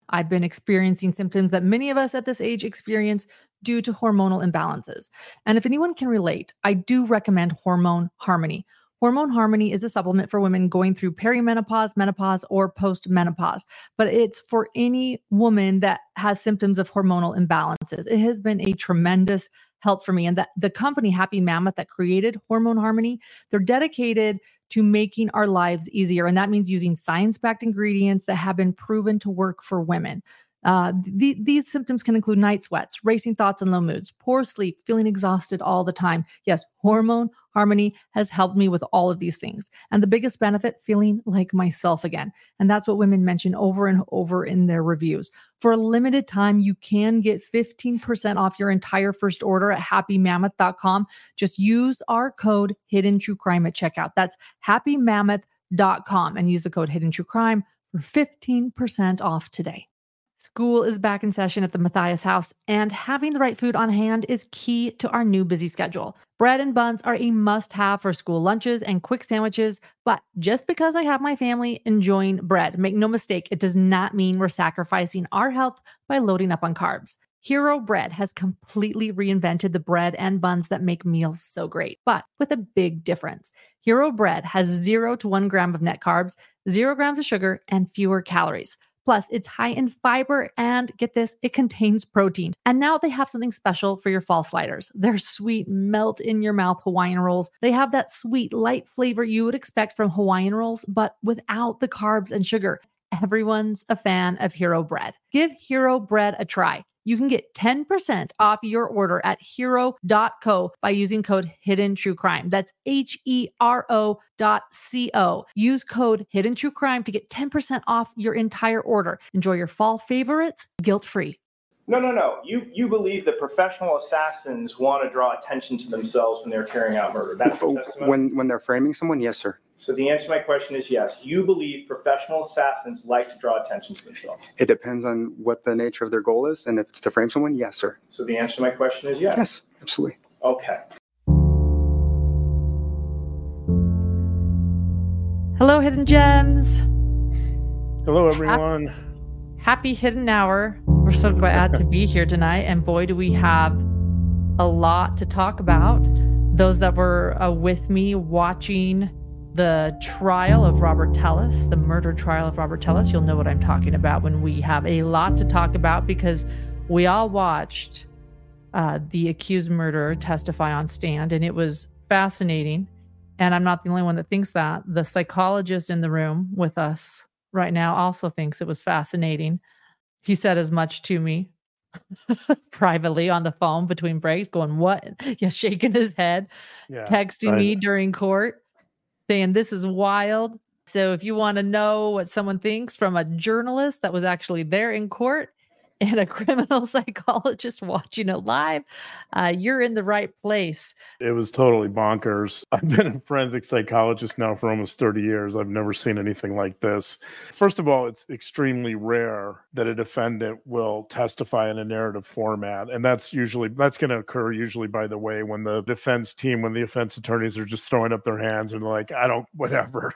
I've been experiencing symptoms that many of us at this age experience due to hormonal imbalances. And if anyone can relate, I do recommend Hormone Harmony. Hormone Harmony is a supplement for women going through perimenopause, menopause, or postmenopause, but it's for any woman that has symptoms of hormonal imbalances. It has been a tremendous help for me. And the company Happy Mammoth that created Hormone Harmony, they're dedicated to making our lives easier. And that means using science-backed ingredients that have been proven to work for women. These symptoms can include night sweats, racing thoughts and low moods, poor sleep, feeling exhausted all the time. Yes, Hormone Harmony has helped me with all of these things. And the biggest benefit, feeling like myself again. And that's what women mention over and over in their reviews. For a limited time, you can get 15% off your entire first order at happymammoth.com. Just use our code Hidden True Crime at checkout. That's happymammoth.com and use the code Hidden True Crime for 15% off today. School is back in session at the Matthias house, and having the right food on hand is key to our new busy schedule. Bread and buns are a must-have for school lunches and quick sandwiches, but just because I have my family enjoying bread, make no mistake, it does not mean we're sacrificing our health by loading up on carbs. Hero Bread has completely reinvented the bread and buns that make meals so great, but with a big difference. Hero Bread has 0 to 1 gram of net carbs, 0 grams of sugar, and fewer calories. Plus, it's high in fiber and, get this, it contains protein. And now they have something special for your fall sliders. Their sweet, melt-in-your-mouth Hawaiian rolls. They have that sweet, light flavor you would expect from Hawaiian rolls, but without the carbs and sugar. Everyone's a fan of Hero Bread. Give Hero Bread a try. You can get 10% off your order at hero.co by using code Hidden True Crime. That's HERO.co. Use code Hidden True Crime to get 10% off your entire order. Enjoy your fall favorites guilt-free. No. You believe that professional assassins want to draw attention to themselves when they're carrying out murder. That's your testimony? When they're framing someone, yes, sir. So the answer to my question is yes. You believe professional assassins like to draw attention to themselves. It depends on what the nature of their goal is, and if it's to frame someone, yes, sir. So the answer to my question is yes. Yes, absolutely. Okay. Hello, Hidden Gems. Hello, everyone. Happy Hidden Hour. We're so glad to be here tonight. And boy, do we have a lot to talk about. Those that were with me watching the trial of Robert Tellis, the murder trial of Robert Tellis, you'll know what I'm talking about when we have a lot to talk about, because we all watched the accused murderer testify on stand, and it was fascinating. And I'm not the only one that thinks that. The psychologist in the room with us right now also thinks it was fascinating. He said as much to me privately on the phone between breaks, going, what? Yeah, shaking his head, texting me during court, saying this is wild. So if you want to know what someone thinks from a journalist that was actually there in court and a criminal psychologist watching it live, you're in the right place. It was totally bonkers. I've been a forensic psychologist now for almost 30 years. I've never seen anything like this. First of all, it's extremely rare that a defendant will testify in a narrative format. And that's going to occur usually, by the way, when the defense team, when the defense attorneys are just throwing up their hands and like, whatever,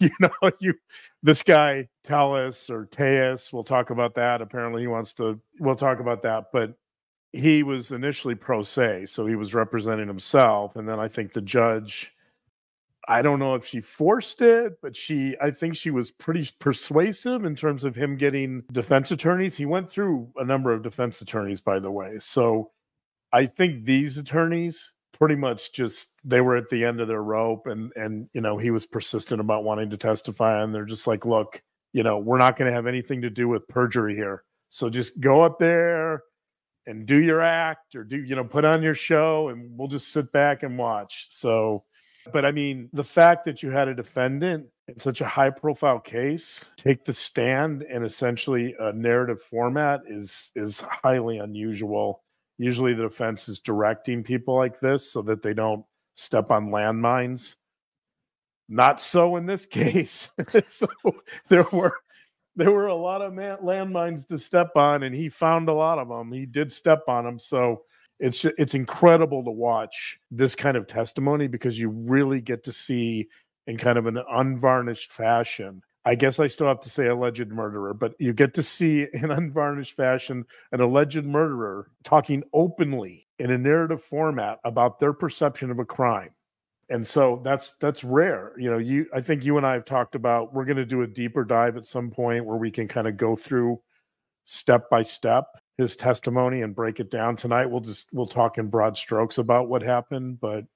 this guy, Tellis or Tejas, we'll talk about that. Apparently we'll talk about that. But he was initially pro se, so he was representing himself. And then I think the judge, I don't know if she forced it, but I think she was pretty persuasive in terms of him getting defense attorneys. He went through a number of defense attorneys, by the way. So I think these attorneys pretty much they were at the end of their rope, and he was persistent about wanting to testify, and they're just like, look, we're not going to have anything to do with perjury here. So just go up there and do your act, or put on your show, and we'll just sit back and watch. So, but I mean, the fact that you had a defendant in such a high profile case take the stand in essentially a narrative format is highly unusual. Usually the defense is directing people like this so that they don't step on landmines. Not so in this case. So there were a lot of landmines to step on, and he found a lot of them. He did step on them. So it's incredible to watch this kind of testimony, because you really get to see in kind of an unvarnished fashion I guess I still have to say alleged murderer, but you get to see in unvarnished fashion an alleged murderer talking openly in a narrative format about their perception of a crime. And so that's rare. I think you and I have talked about, we're going to do a deeper dive at some point where we can kind of go through step by step his testimony and break it down. Tonight we'll talk in broad strokes about what happened, but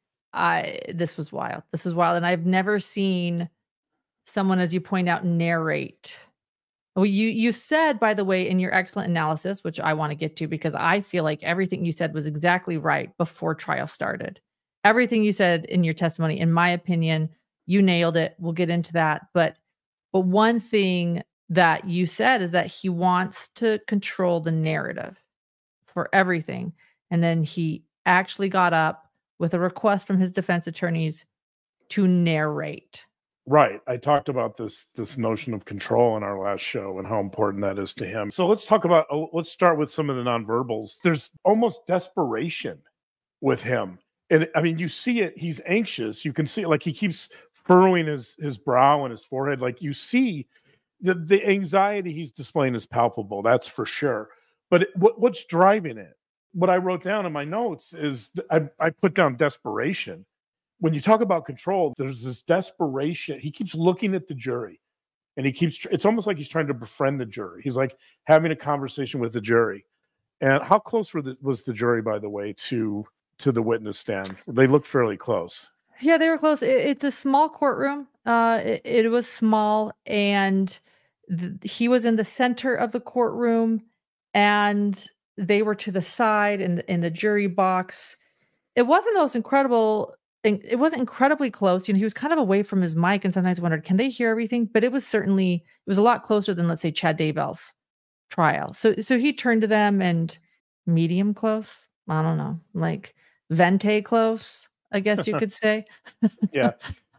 this was wild. This is wild. And I've never seen someone, as you point out, narrate. Well, you said, by the way, in your excellent analysis, which I want to get to, because I feel like everything you said was exactly right before trial started. Everything you said in your testimony, in my opinion, you nailed it. We'll get into that. But one thing that you said is that he wants to control the narrative for everything. And then he actually got up with a request from his defense attorneys to narrate. Right. I talked about this notion of control in our last show and how important that is to him. So let's start with some of the nonverbals. There's almost desperation with him. And I mean, you see it, he's anxious. You can see it, like he keeps furrowing his brow and his forehead. Like you see the anxiety he's displaying is palpable, that's for sure. But what's driving it? What I wrote down in my notes is I put down desperation. When you talk about control, there's this desperation. He keeps looking at the jury and it's almost like he's trying to befriend the jury. He's like having a conversation with the jury. And how close was the jury, by the way, to the witness stand? They looked fairly close. Yeah, they were close. It's a small courtroom. It was small, and he was in the center of the courtroom, and they were to the side in the jury box. It wasn't the most incredible thing. It wasn't incredibly close. He was kind of away from his mic, and sometimes I wondered, can they hear everything? But it was a lot closer than, let's say, Chad Daybell's trial. So he turned to them, and medium close. I don't know, like vente close, I guess you could say. Yeah,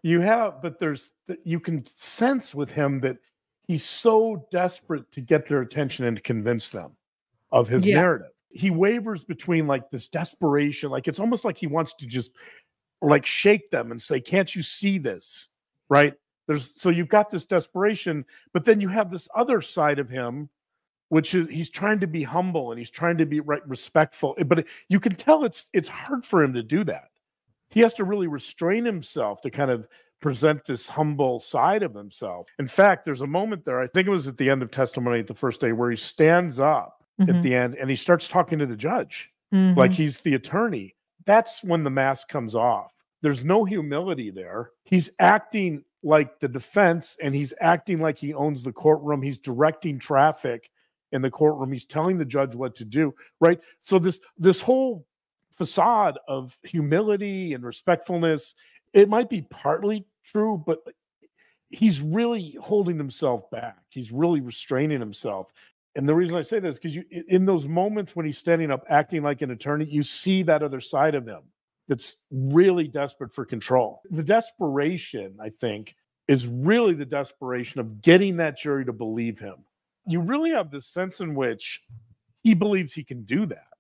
but you can sense with him that he's so desperate to get their attention and to convince them of his narrative. He wavers between like this desperation, like it's almost like he wants to just like shake them and say, can't you see this? Right? So you've got this desperation, but then you have this other side of him, which is he's trying to be humble and he's trying to be respectful. But you can tell it's hard for him to do that. He has to really restrain himself to kind of present this humble side of himself. In fact, there's a moment there, I think it was at the end of testimony at the first day, where he stands up at the end and he starts talking to the judge like he's the attorney. That's when the mask comes off. There's no humility there. He's acting like the defense, and he's acting like he owns the courtroom. He's directing traffic in the courtroom. He's telling the judge what to do, right? So this whole facade of humility and respectfulness, it might be partly true, but he's really holding himself back. He's really restraining himself. And the reason I say this is because in those moments when he's standing up acting like an attorney, you see that other side of him that's really desperate for control. The desperation, I think, is really the desperation of getting that jury to believe him. You really have this sense in which he believes he can do that.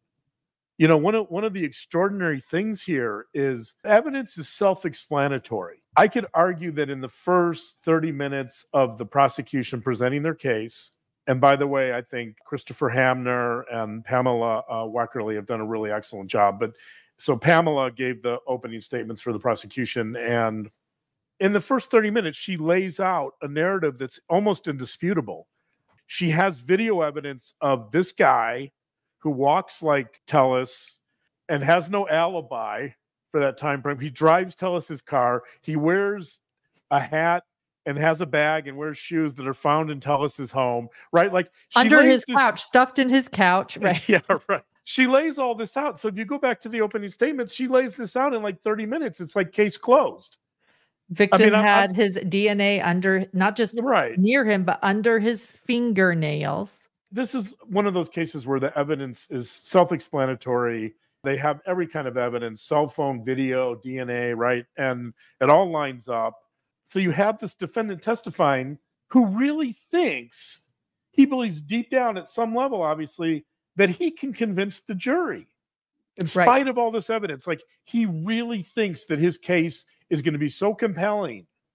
One of the extraordinary things here is evidence is self-explanatory. I could argue that in the first 30 minutes of the prosecution presenting their case, and by the way, I think Christopher Hamner and Pamela Weckerly have done a really excellent job. But so Pamela gave the opening statements for the prosecution, and in the first 30 minutes, she lays out a narrative that's almost indisputable. She has video evidence of this guy who walks like Tellis and has no alibi for that time frame. He drives Tellis's car. He wears a hat and has a bag and wears shoes that are found in Tellis's home, right? Like under his couch, stuffed in his couch, right? Yeah, right. She lays all this out. So if you go back to the opening statements, she lays this out in like 30 minutes. It's like case closed. Victim had his DNA under, not just near him, but under his fingernails. This is one of those cases where the evidence is self-explanatory. They have every kind of evidence, cell phone, video, DNA, right? And it all lines up. So you have this defendant testifying who really thinks, he believes deep down at some level, obviously, that he can convince the jury. In spite of all this evidence, like he really thinks that his case is going to be so compelling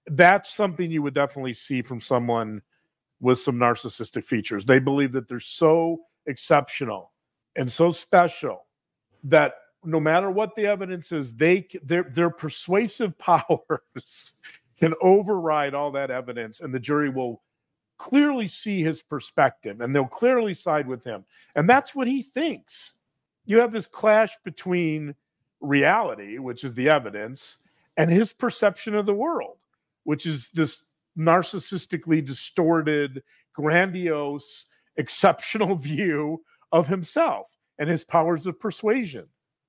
that's something you would definitely see from someone with some narcissistic features. They believe that they're so exceptional and so special that no matter what the evidence is, their persuasive powers can override all that evidence, and the jury will clearly see his perspective and they'll clearly side with him. And that's what he thinks. You have this clash between reality, which is the evidence, and his perception of the world, which is this narcissistically distorted, grandiose, exceptional view of himself and his powers of persuasion.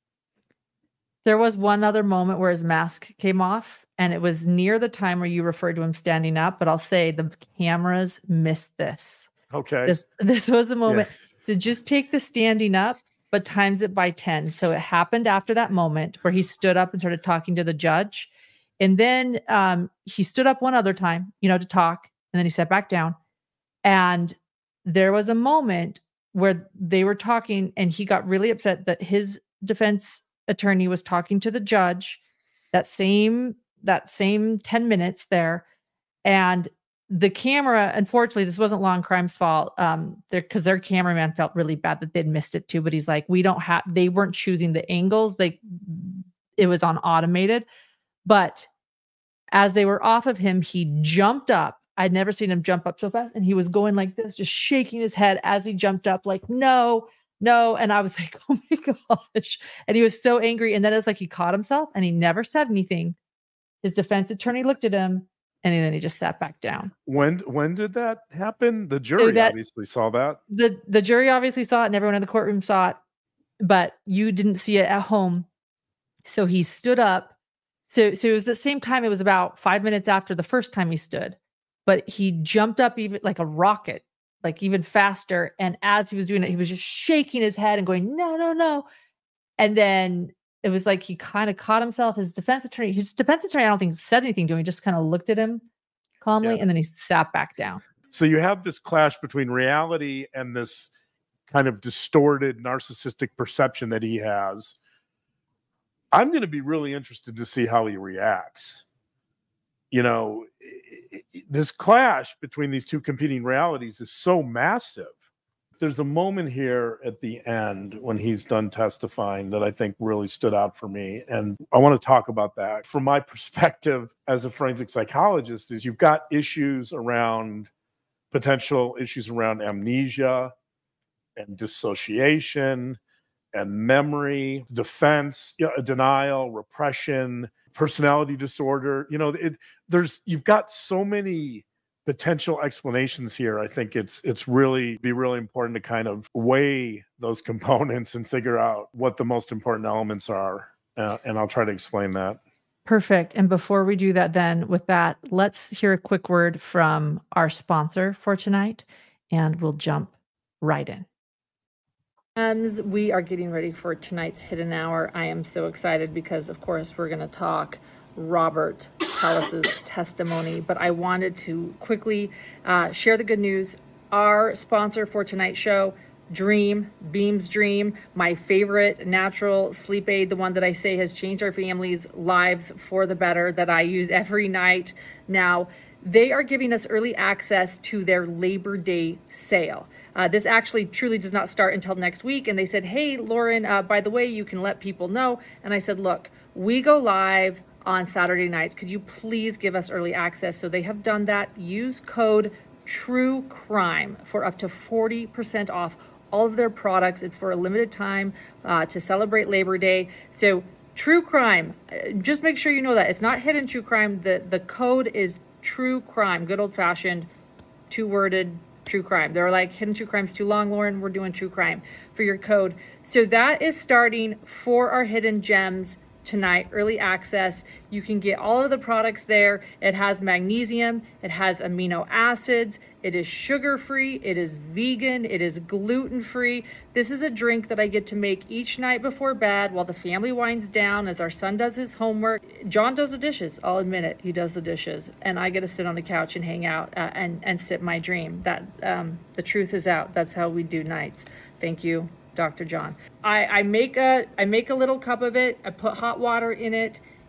There was one other moment where his mask came off, and it was near the time where you referred to him standing up, but I'll say the cameras missed this. Okay. This was a moment to just take the standing up, but times it by 10. So it happened after that moment where he stood up and started talking to the judge. And then he stood up one other time, to talk, and then he sat back down. And there was a moment where they were talking, and he got really upset that his defense attorney was talking to the judge that same 10 minutes there. And the camera, unfortunately, this wasn't Law and Crime's fault, because their cameraman felt really bad that they'd missed it too. But he's like, they weren't choosing the angles. It was on automated. But as they were off of him, he jumped up. I'd never seen him jump up so fast. And he was going like this, just shaking his head as he jumped up, like, no. And I was like, oh my gosh. And he was so angry. And then it was like he caught himself and he never said anything. His defense attorney looked at him, and then he just sat back down. When did that happen? The jury obviously saw that. The jury obviously saw it, and everyone in the courtroom saw it, but you didn't see it at home. So he stood up. So it was the same time. It was about 5 minutes after the first time he stood, but he jumped up even like a rocket, like even faster. And as he was doing it, he was just shaking his head and going, no, no, no. And then it was like he kind of caught himself. His defense attorney, I don't think said anything to him. He just kind of looked at him calmly, and then he sat back down. So you have this clash between reality and this kind of distorted narcissistic perception that he has. I'm going to be really interested to see how he reacts. This clash between these two competing realities is so massive. There's a moment here at the end when he's done testifying that I think really stood out for me. And I want to talk about that. From my perspective as a forensic psychologist, is you've got potential issues around amnesia and dissociation and memory, defense, denial, repression, personality disorder. You've got so many potential explanations here. I think it's really important to kind of weigh those components and figure out what the most important elements are. And I'll try to explain that. Perfect. And before we do that, then with that, let's hear a quick word from our sponsor for tonight, and we'll jump right in. We are getting ready for tonight's Hidden Hour. I am so excited because, of course, we're going to talk Robert Tellis's testimony, but I wanted to quickly share the good news. Our sponsor for tonight's show, Dream, Beams Dream, my favorite natural sleep aid, the one that I say has changed our family's lives for the better, that I use every night now. They are giving us early access to their Labor Day sale. This actually truly does not start until next week. And they said, hey, Lauren, by the way, you can let people know. And I said, look, we go live on Saturday nights. Could you please give us early access? So they have done that. Use code TRUECRIME for up to 40% off all of their products. It's for a limited time to celebrate Labor Day. So True Crime, just make sure you know that. It's not Hidden True Crime. The code is True Crime, good old fashioned, two-worded True Crime. They're like, Hidden True Crime's too long, Lauren. We're doing True Crime for your code. So that is starting for our Hidden Gems tonight, early access. You can get all of the products there. It has magnesium, it has amino acids, it is sugar-free, it is vegan, it is gluten-free. This is a drink that I get to make each night before bed while the family winds down, as our son does his homework. John does the dishes, I'll admit it, he does the dishes. And I get to sit on the couch and hang out and sip my dream. That the truth is out. That's how we do nights. Thank you, Dr. John. I make a little cup of it. I put hot water in it,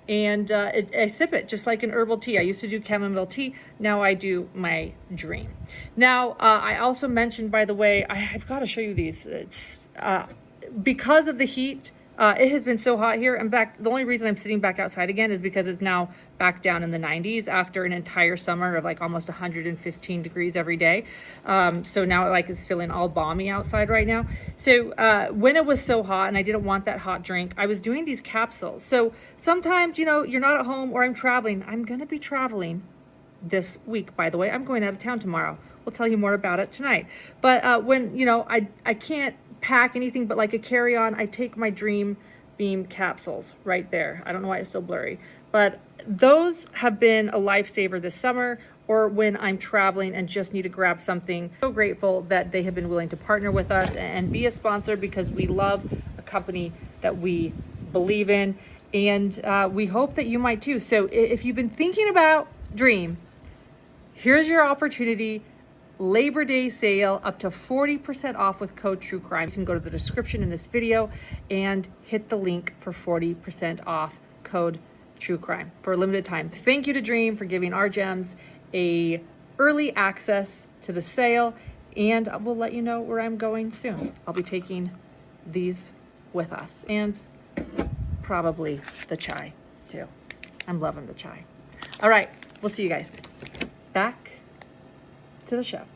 and I sip it just like an herbal tea. I used to do chamomile tea. Now I do my Dream. Now, I also mentioned, by the way, I've got to show you these. It's because of the heat. It has been so hot here. In fact, the only reason I'm sitting back outside again is because it's now back down in the 90s after an entire summer of like almost 115 degrees every day. So now like it's feeling all balmy outside right now. So when it was so hot and I didn't want that hot drink, I was doing these capsules. So sometimes, you know, you're not at home or I'm traveling. I'm going to be traveling this week, by the way. I'm going out of town tomorrow. We'll tell you more about it tonight. But when, you know, I can't pack anything but like a carry-on, I take my Dream Beam capsules right there. I don't know why it's so blurry, but those have been a lifesaver this summer or when I'm traveling and just need to grab something. So grateful that they have been willing to partner with us and be a sponsor, because we love a company that we believe in, and we hope that you might too. So if you've been thinking about Dream, here's your opportunity. Labor Day sale, up to 40% off with code True Crime. You can go to the description in this video and hit the link for 40% off code True Crime for a limited time. Thank you to Dream for giving our gems a early access to the sale, and we'll let you know where I'm going soon. I'll be taking these with us, and probably the chai too. I'm loving the chai. All right, we'll see you guys. Back to the show.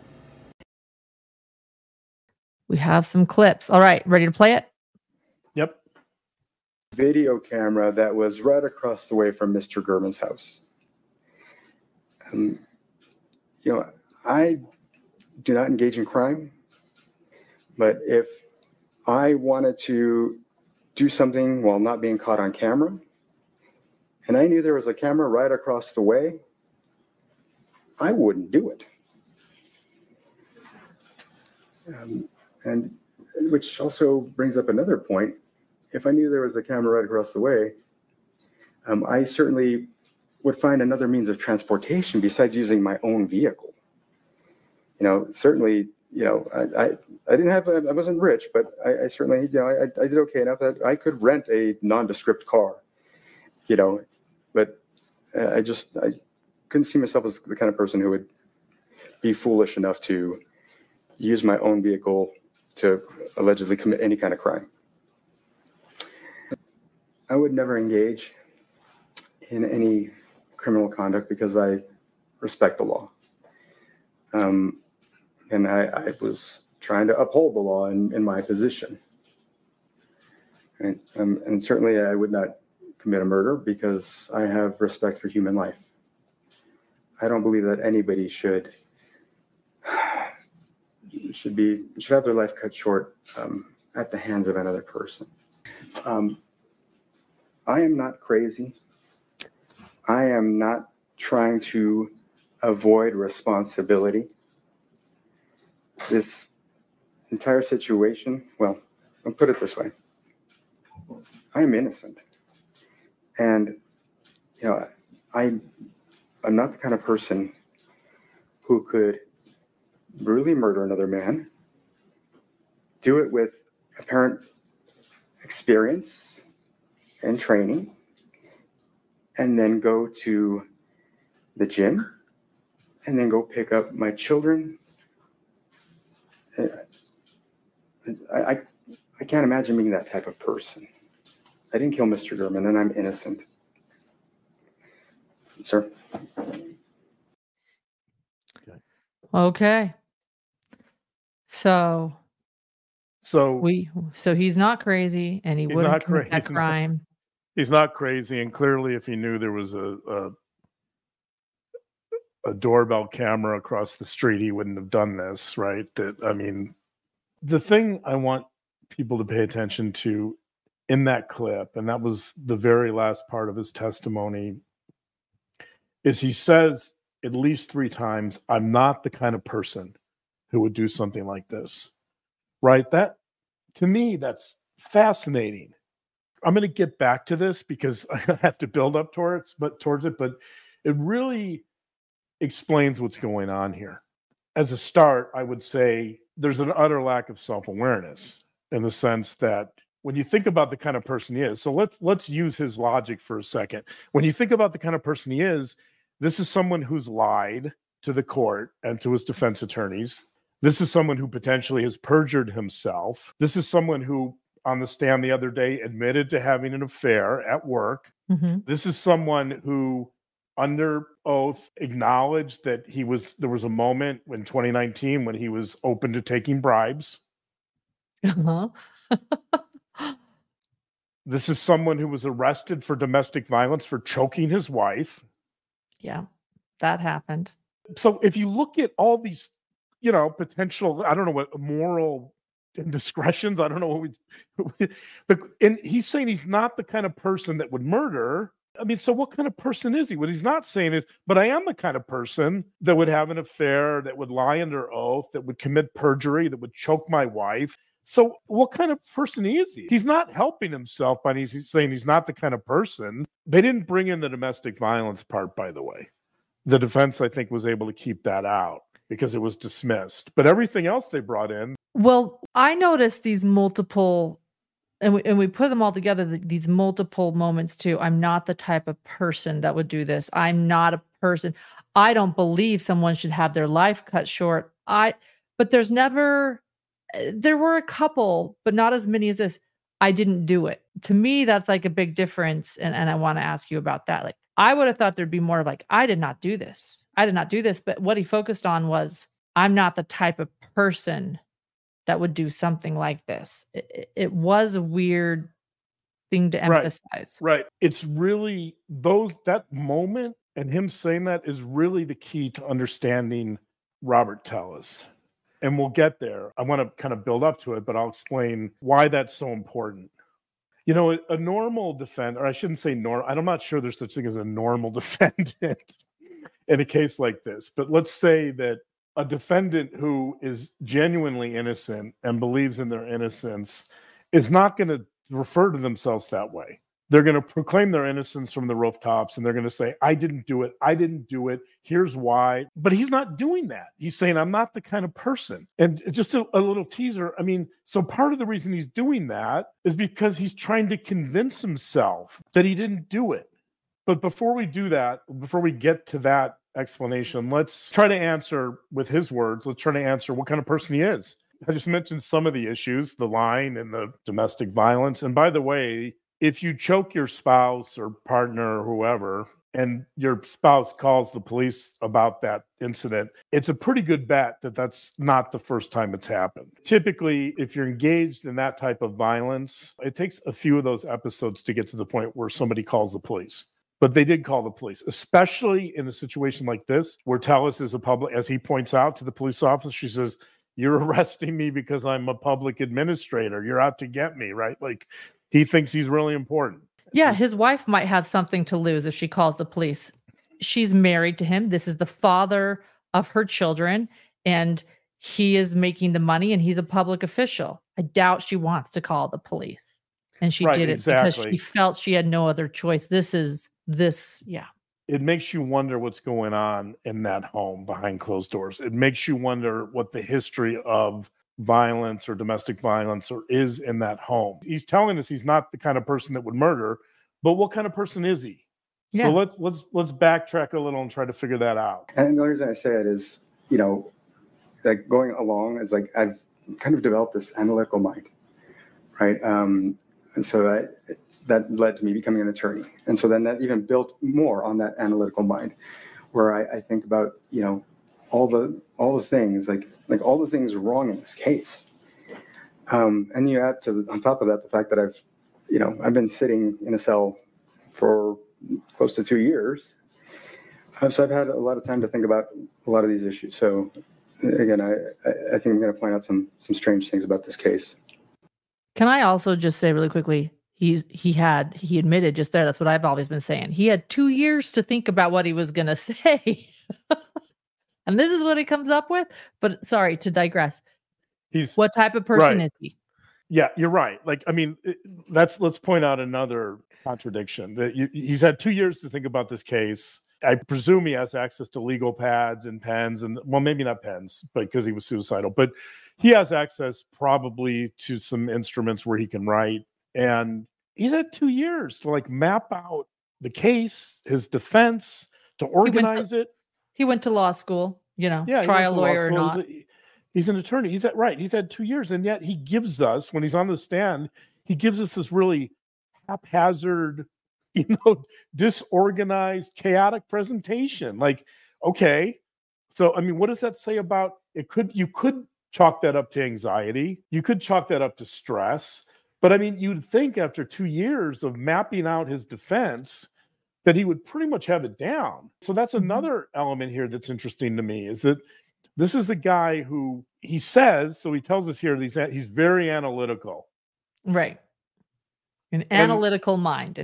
We have some clips. All right, ready to play it? Yep. Video camera that was right across the way from Mr. Gurman's house. You know, I do not engage in crime, but if I wanted to do something while not being caught on camera, and I knew there was a camera right across the way, I wouldn't do it. And which also brings up another point. If I knew there was a camera right across the way, I certainly would find another means of transportation besides using my own vehicle. You know, certainly, you know, I didn't have, I wasn't rich, but I certainly, you know, I did okay enough that I could rent a nondescript car, you know, but I couldn't see myself as the kind of person who would be foolish enough to use my own vehicle to allegedly commit any kind of crime. I would never engage in any criminal conduct because I respect the law. And I was trying to uphold the law in my position. And certainly I would not commit a murder because I have respect for human life. I don't believe that anybody should have their life cut short at the hands of another person. I am not crazy. I am not trying to avoid responsibility. This entire situation, well, I'll put it this way. I am innocent. And, you know, I'm not the kind of person who could brutally murder another man, do it with apparent experience and training, and then go to the gym and then go pick up my children. I can't imagine being that type of person. I didn't kill Mr. Gurman, and I'm innocent. Sir? Okay. So he's not crazy, and he wouldn't commit that crime. He's not crazy, and clearly, if he knew there was a doorbell camera across the street, he wouldn't have done this, right? I mean, the thing I want people to pay attention to in that clip, and that was the very last part of his testimony, is he says at least 3 times, "I'm not the kind of person who would do something like this." Right? That, to me, that's fascinating. I'm going to get back to this because I have to build up towards it, but it really explains what's going on here. As a start, I would say there's an utter lack of self-awareness in the sense that when you think about the kind of person he is, so let's use his logic for a second. When you think about the kind of person he is, this is someone who's lied to the court and to his defense attorneys. This is someone who potentially has perjured himself. This is someone who, on the stand the other day, admitted to having an affair at work. This is someone who, under oath, acknowledged that there was a moment in 2019 when he was open to taking bribes. This is someone who was arrested for domestic violence for choking his wife. Yeah, that happened. So if you look at all these, potential, I don't know what moral indiscretions, I don't know and he's saying he's not the kind of person that would murder. I mean, so what kind of person is he? What he's not saying is, but I am the kind of person that would have an affair, that would lie under oath, that would commit perjury, that would choke my wife. So what kind of person is he? He's not helping himself by he's saying he's not the kind of person. They didn't bring in the domestic violence part, by the way. The defense, I think, was able to keep that out because it was dismissed. But everything else they brought in. Well, I noticed these multiple, and we put them all together, these multiple moments too. I'm not the type of person that would do this. I'm not a person. I don't believe someone should have their life cut short. But there were a couple, but not as many as this. I didn't do it. To me, that's like a big difference. And I want to ask you about that. Like, I would have thought there'd be more of like, I did not do this. I did not do this. But what he focused on was, I'm not the type of person that would do something like this. It was a weird thing to emphasize. Right. It's really that moment and him saying that is really the key to understanding Robert Telles. And we'll get there. I want to kind of build up to it, but I'll explain why that's so important. A normal defendant, or I shouldn't say normal, I'm not sure there's such thing as a normal defendant in a case like this, but let's say that a defendant who is genuinely innocent and believes in their innocence is not going to refer to themselves that way. They're going to proclaim their innocence from the rooftops, and they're going to say, I didn't do it. I didn't do it. Here's why. But he's not doing that. He's saying, I'm not the kind of person. And just a little teaser. I mean, so part of the reason he's doing that is because he's trying to convince himself that he didn't do it. But before we do that, before we get to that explanation, let's try to answer with his words. Let's try to answer what kind of person he is. I just mentioned some of the issues, the lying and the domestic violence. And by the way, if you choke your spouse or partner or whoever, and your spouse calls the police about that incident, it's a pretty good bet that that's not the first time it's happened. Typically, if you're engaged in that type of violence, it takes a few of those episodes to get to the point where somebody calls the police. But they did call the police, especially in a situation like this, where Telles is as he points out to the police officer, she says, you're arresting me because I'm a public administrator. You're out to get me, right? Like, he thinks he's really important. Yeah, his wife might have something to lose if she calls the police. She's married to him. This is the father of her children, and he is making the money, and he's a public official. I doubt she wants to call the police. And she did it because she felt she had no other choice. Yeah. It makes you wonder what's going on in that home behind closed doors. It makes you wonder what the history of violence or domestic violence is in that home. He's telling us he's not the kind of person that would murder, but what kind of person is he? Yeah. So let's backtrack a little and try to figure that out. And the reason I say it is, like going along is like I've kind of developed this analytical mind, right? And so that led to me becoming an attorney. And so then that even built more on that analytical mind, where I think about, all the things, like all the things wrong in this case. And you add on top of that, the fact that I've been sitting in a cell for close to 2 years. So I've had a lot of time to think about a lot of these issues. So again, I think I'm going to point out some strange things about this case. Can I also just say really quickly, he admitted just there, that's what I've always been saying. He had 2 years to think about what he was going to say. And this is what he comes up with. But sorry to digress. What type of person is he? Yeah, you're right. Like, I mean, let's point out another contradiction that he's had 2 years to think about this case. I presume he has access to legal pads and pens, and well, maybe not pens, but because he was suicidal. But he has access probably to some instruments where he can write And he's had 2 years to like map out the case, his defense, to organize it. He went to law school, you know, Yeah, trial lawyer or not. He's an attorney. He's had 2 years, and yet he gives us, when he's on the stand, he gives us this really haphazard, disorganized, chaotic presentation. Like, okay, so I mean, what does that say about it? You could chalk that up to anxiety. You could chalk that up to stress. But I mean, you'd think after 2 years of mapping out his defense that he would pretty much have it down. So that's another element here that's interesting to me, is that this is a guy who he tells us here that he's very analytical. Right. An analytical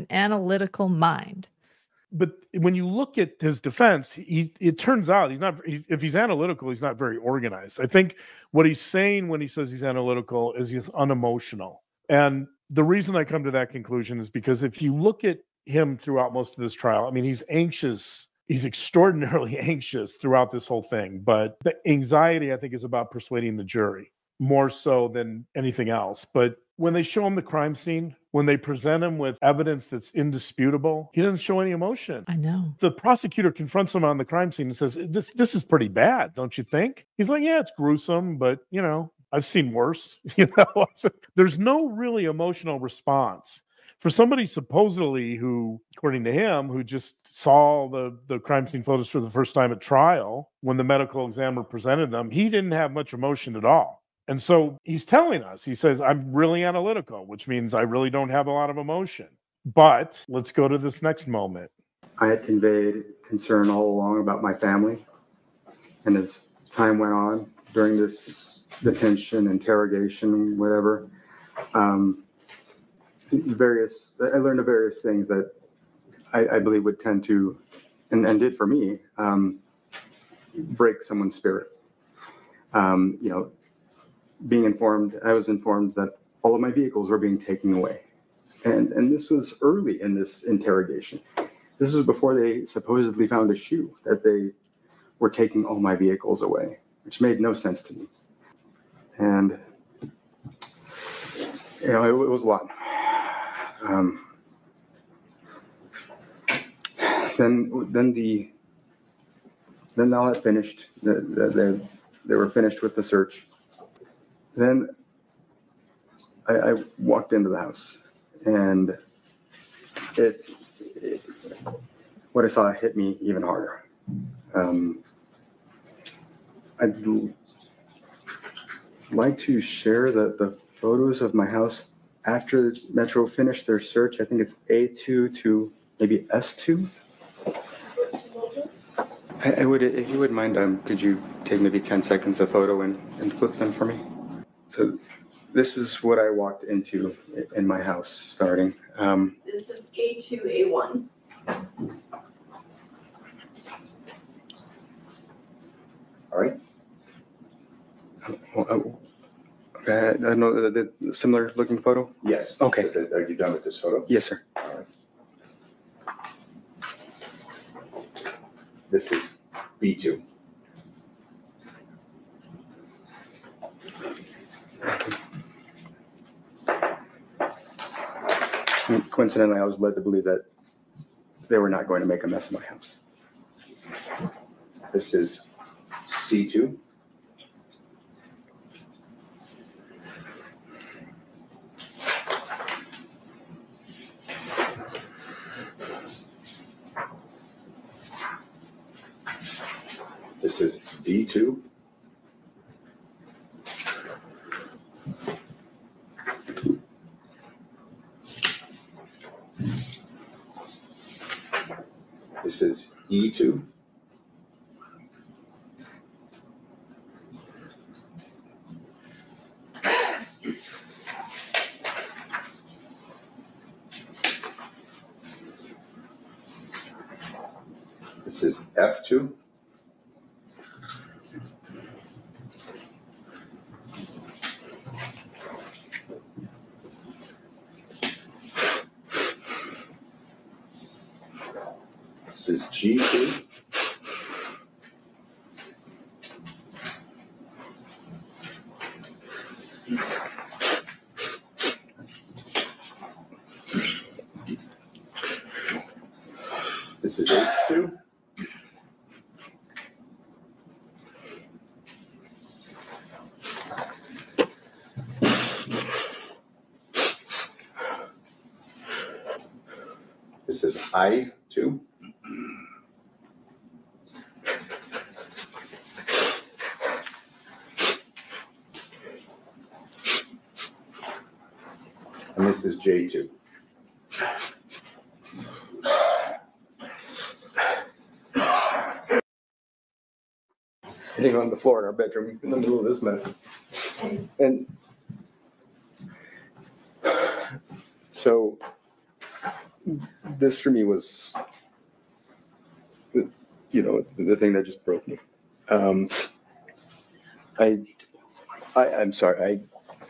mind. But when you look at his defense, it turns out if he's analytical, he's not very organized. I think what he's saying when he says he's analytical is he's unemotional. And the reason I come to that conclusion is because if you look at him throughout most of this trial, I mean, he's anxious. He's extraordinarily anxious throughout this whole thing. But the anxiety, I think, is about persuading the jury more so than anything else. But when they show him the crime scene, when they present him with evidence that's indisputable, he doesn't show any emotion. I know. The prosecutor confronts him on the crime scene and says, this is pretty bad, don't you think? He's like, yeah, it's gruesome, but, I've seen worse. There's no really emotional response. For somebody supposedly who, according to him, who just saw the crime scene photos for the first time at trial, when the medical examiner presented them, he didn't have much emotion at all. And so he's telling us, he says, I'm really analytical, which means I really don't have a lot of emotion. But let's go to this next moment. I had conveyed concern all along about my family. And as time went on during this detention, interrogation, whatever, I learned of various things that I believe would tend to, and did for me, break someone's spirit. I was informed that all of my vehicles were being taken away. And this was early in this interrogation. This was before they supposedly found a shoe, that they were taking all my vehicles away, which made no sense to me. And, it was a lot. Then all that finished. They were finished with the search. Then I walked into the house, and what I saw hit me even harder. I'd like to share the photos of my house after Metro finished their search. I think it's A2 to maybe S2. I would, if you wouldn't mind, could you take maybe 10 seconds of photo and flip them for me? So this is what I walked into in my house starting. This is A2, A1. All right. Okay, I know the similar looking photo? Yes. Okay. Are you done with this photo? Yes, sir. All right. This is B2. Coincidentally, I was led to believe that they were not going to make a mess of my house. This is C2. This is D2. This is E2. This is F2. This is G2. This is H2. This is I2. And this is J2. Sitting on the floor in our bedroom in the middle of this mess. And so this for me was, the thing that just broke me. I'm sorry.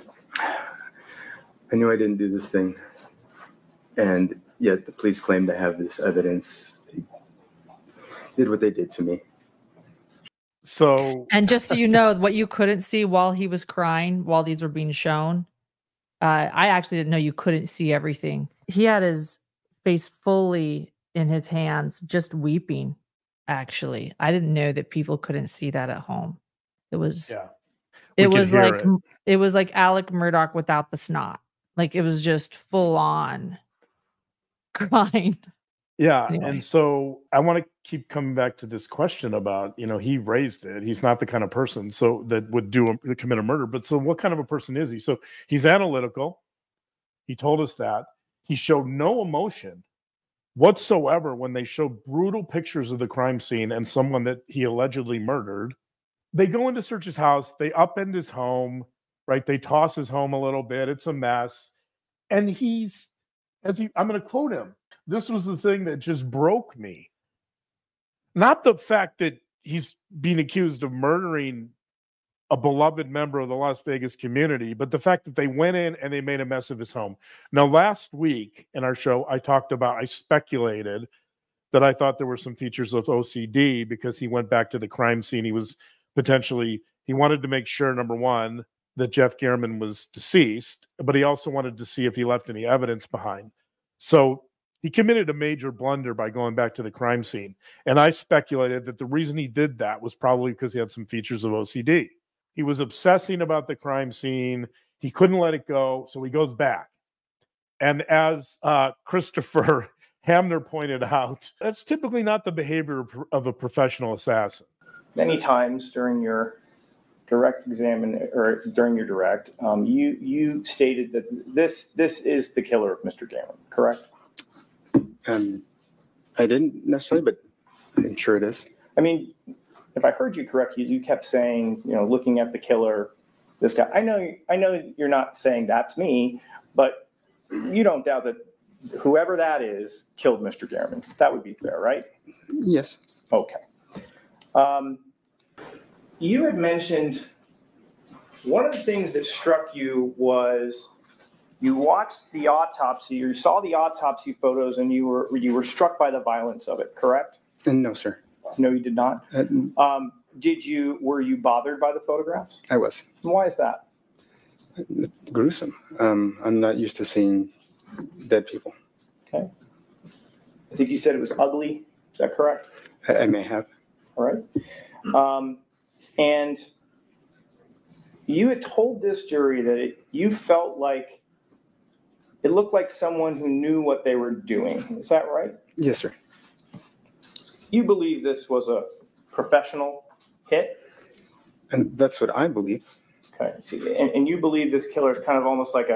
I knew I didn't do this thing, and yet the police claim to have this evidence. They did what they did to me. So, And just so you know, what you couldn't see while he was crying, while these were being shown, I actually didn't know you couldn't see everything. He had his face fully in his hands, just weeping. Actually, I didn't know that people couldn't see that at home. It was, yeah, it we could was hear like, it. it was like Alec Murdoch without the snot. Like it was just full on crying. Yeah. Anyway. And so I want to keep coming back to this question about, he raised it. He's not the kind of person so that would commit a murder. But so what kind of a person is he? So he's analytical. He told us that. He showed no emotion whatsoever when they show brutal pictures of the crime scene and someone that he allegedly murdered. They go in to search his house. They upend his home, right? They toss his home a little bit. It's a mess. And I'm going to quote him. This was the thing that just broke me. Not the fact that he's being accused of murdering a beloved member of the Las Vegas community, but the fact that they went in and they made a mess of his home. Now, last week in our show, I speculated that I thought there were some features of OCD because he went back to the crime scene. He wanted to make sure, number one, that Jeff Gehrman was deceased, but he also wanted to see if he left any evidence behind. So he committed a major blunder by going back to the crime scene. And I speculated that the reason he did that was probably because he had some features of OCD. He was obsessing about the crime scene. He couldn't let it go, so he goes back. And as Christopher Hamner pointed out, that's typically not the behavior of a professional assassin. Many times during your direct you stated that this is the killer of Mr. Gehrman, correct? I didn't necessarily, but I'm sure it is. I mean, if I heard you correctly, you kept saying, looking at the killer, this guy. I know you're not saying that's me, but you don't doubt that whoever that is killed Mr. Gehrman. That would be fair, right? Yes. Okay. You had mentioned one of the things that struck you was you watched the autopsy, or you saw the autopsy photos, and you were struck by the violence of it, correct? No, sir. No, you did not. Were you bothered by the photographs? I was. Why is that? Gruesome. I'm not used to seeing dead people. Okay. I think you said it was ugly. Is that correct? I may have. All right. And you had told this jury that you felt like it looked like someone who knew what they were doing. Is that right? Yes, sir. You believe this was a professional hit? And that's what I believe. Okay. And you believe this killer is kind of almost like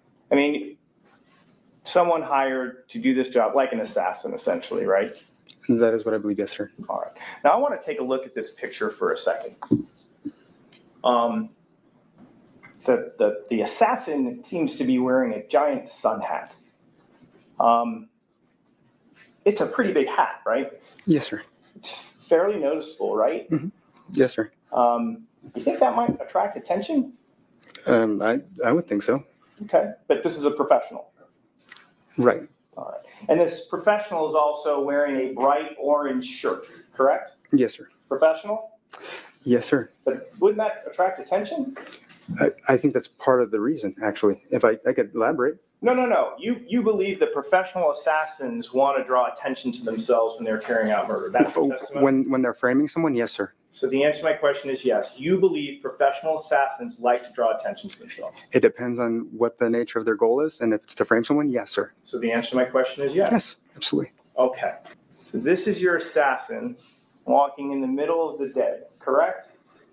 someone hired to do this job, like an assassin, essentially, right? That is what I believe, yes, sir. All right. Now I want to take a look at this picture for a second. The assassin seems to be wearing a giant sun hat. It's a pretty big hat, right? Yes, sir. It's fairly noticeable, right? Mm-hmm. Yes, sir. You think that might attract attention? I would think so. Okay, but this is a professional. Right. All right. And this professional is also wearing a bright orange shirt, correct? Yes, sir. Professional? Yes, sir. But wouldn't that attract attention? I think that's part of the reason, actually. If I could elaborate. No. You believe that professional assassins want to draw attention to themselves when they're carrying out murder. That's your testimony? When they're framing someone, yes, sir. So the answer to my question is yes. You believe professional assassins like to draw attention to themselves. It depends on what the nature of their goal is, and if it's to frame someone, yes, sir. So the answer to my question is yes. Yes, absolutely. Okay. So this is your assassin walking in the middle of the day, correct?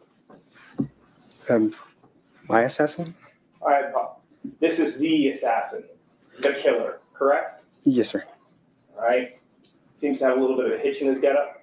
My assassin? All right, Bob. This is the assassin, the killer, correct? Yes, sir. All right. Seems to have a little bit of a hitch in his getup.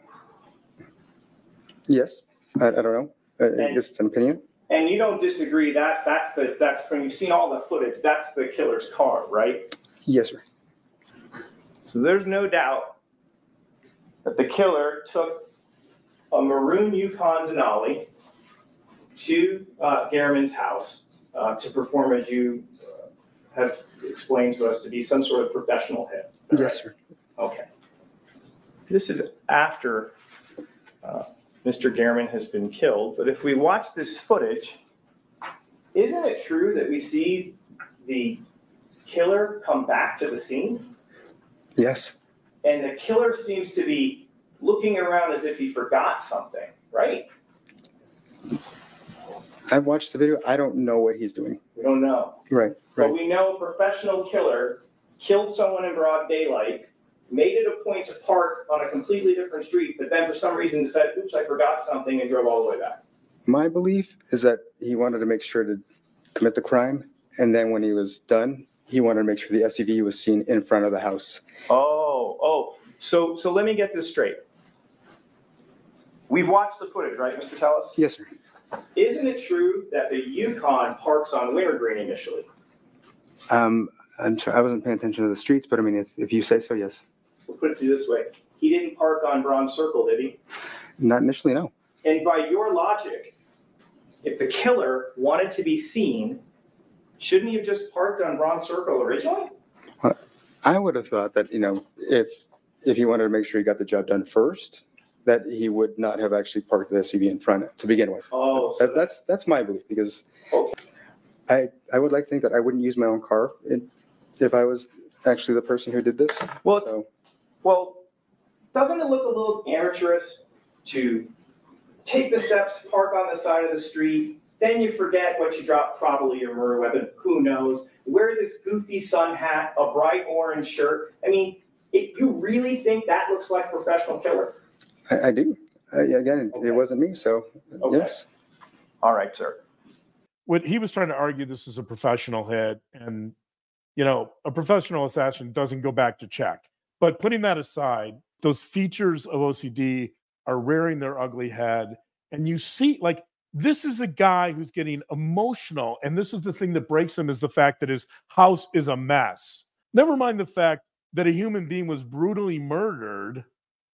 Yes. I don't know. I guess it's an opinion. And you don't disagree that's when you've seen all the footage, that's the killer's car, right? Yes, sir. So there's no doubt that the killer took a maroon Yukon Denali to Garriman's house to perform, as you have explained to us, to be some sort of professional hit. Yes, sir. Okay. This is after Mr. Garriman has been killed, but if we watch this footage, isn't it true that we see the killer come back to the scene? Yes. And the killer seems to be looking around as if he forgot something, right? I've watched the video. I don't know what he's doing. We don't know. Right. But we know a professional killer killed someone in broad daylight, made it a point to park on a completely different street, but then for some reason decided, oops, I forgot something, and drove all the way back. My belief is that he wanted to make sure to commit the crime, and then when he was done, he wanted to make sure the SUV was seen in front of the house. So let me get this straight. We've watched the footage, right, Mr. Tellis? Yes, sir. Isn't it true that the Yukon parks on Wintergreen initially? I'm sorry, I wasn't paying attention to the streets, but I mean, if you say so, yes. We'll put it to you this way. He didn't park on Bronze Circle, did he? Not initially, no. And by your logic, if the killer wanted to be seen, shouldn't he have just parked on Bronze Circle originally? I would have thought that, if he wanted to make sure he got the job done first, that he would not have actually parked the SUV in front to begin with. Oh, so that's my belief, because okay. I would like to think that I wouldn't use my own car if I was actually the person who did this. Well, doesn't it look a little amateurish to take the steps to park on the side of the street, then you forget what you dropped, probably your murder weapon, who knows, wear this goofy sun hat, a bright orange shirt. I mean, you really think that looks like a professional killer? I do. Again, Okay. It wasn't me, so Okay. yes. All right, sir. What he was trying to argue, this is a professional hit, and a professional assassin doesn't go back to check. But putting that aside, those features of OCD are rearing their ugly head, and you see, this is a guy who's getting emotional, and this is the thing that breaks him, is the fact that his house is a mess. Never mind the fact that a human being was brutally murdered.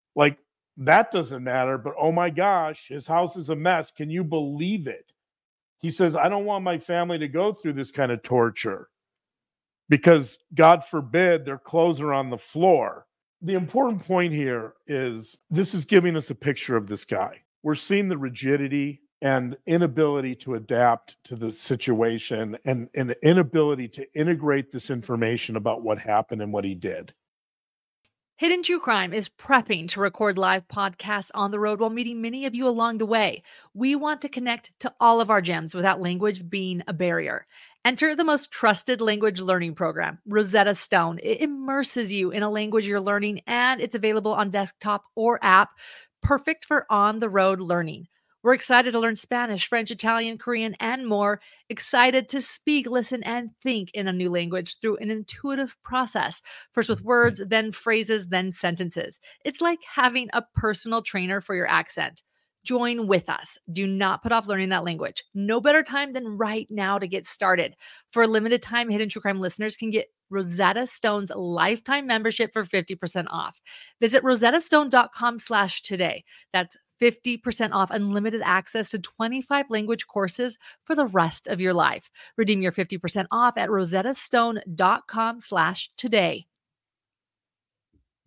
That doesn't matter, but oh my gosh, his house is a mess. Can you believe it? He says, I don't want my family to go through this kind of torture because, God forbid, their clothes are on the floor. The important point here is this is giving us a picture of this guy. We're seeing the rigidity and inability to adapt to the situation and an inability to integrate this information about what happened and what he did. Hidden True Crime is prepping to record live podcasts on the road while meeting many of you along the way. We want to connect to all of our gems without language being a barrier. Enter the most trusted language learning program, Rosetta Stone. It immerses you in a language you're learning, and it's available on desktop or app, perfect for on-the-road learning. We're excited to learn Spanish, French, Italian, Korean, and more. Excited to speak, listen, and think in a new language through an intuitive process. First with words, then phrases, then sentences. It's like having a personal trainer for your accent. Join with us. Do not put off learning that language. No better time than right now to get started. For a limited time, Hidden True Crime listeners can get Rosetta Stone's lifetime membership for 50% off. Visit rosettastone.com/today. That's 50% off unlimited access to 25 language courses for the rest of your life. Redeem your 50% off at rosettastone.com/today.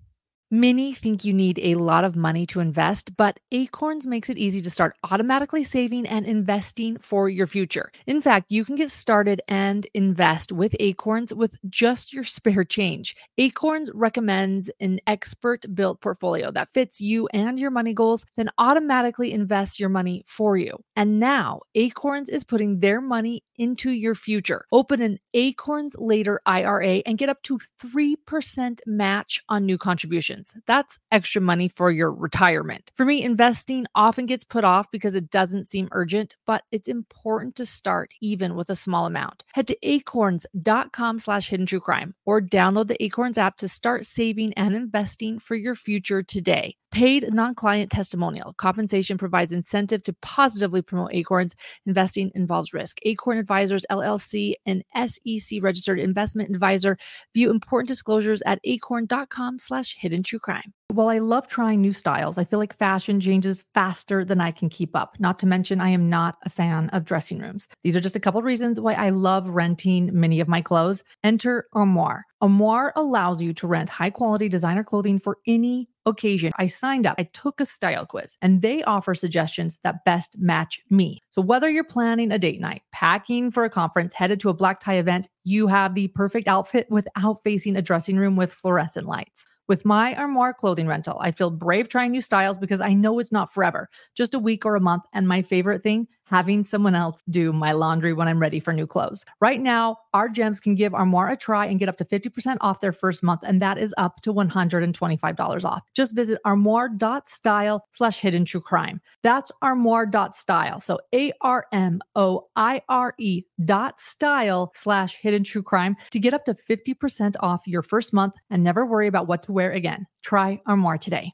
Many think you need a lot of money to invest, but Acorns makes it easy to start automatically saving and investing for your future. In fact, you can get started and invest with Acorns with just your spare change. Acorns recommends an expert-built portfolio that fits you and your money goals, then automatically invests your money for you. And now, Acorns is putting their money into your future. Open an Acorns Later IRA and get up to 3% match on new contributions. That's extra money for your retirement. For me, investing often gets put off because it doesn't seem urgent, but it's important to start even with a small amount. Head to acorns.com/hiddentruecrime or download the Acorns app to start saving and investing for your future today. Paid non-client testimonial. Compensation provides incentive to positively promote Acorns. Investing involves risk. Acorn Advisors, LLC, an SEC-registered investment advisor. View important disclosures at acorn.com/hiddentruecrime. While I love trying new styles, I feel like fashion changes faster than I can keep up. Not to mention, I am not a fan of dressing rooms. These are just a couple reasons why I love renting many of my clothes. Enter Armoire. Armoire allows you to rent high-quality designer clothing for any occasion. I signed up, I took a style quiz, and they offer suggestions that best match me. So whether you're planning a date night, packing for a conference, headed to a black tie event, you have the perfect outfit without facing a dressing room with fluorescent lights. With my Armoire clothing rental, I feel brave trying new styles because I know it's not forever, just a week or a month. And my favorite thing, having someone else do my laundry when I'm ready for new clothes. Right now, our gems can give Armoire a try and get up to 50% off their first month, and that is up to $125 off. Just visit armoire.style/hiddentruecrime. That's armoire.style. So ARMOIRE.style/hiddentruecrime to get up to 50% off your first month and never worry about what to wear again. Try Armoire today.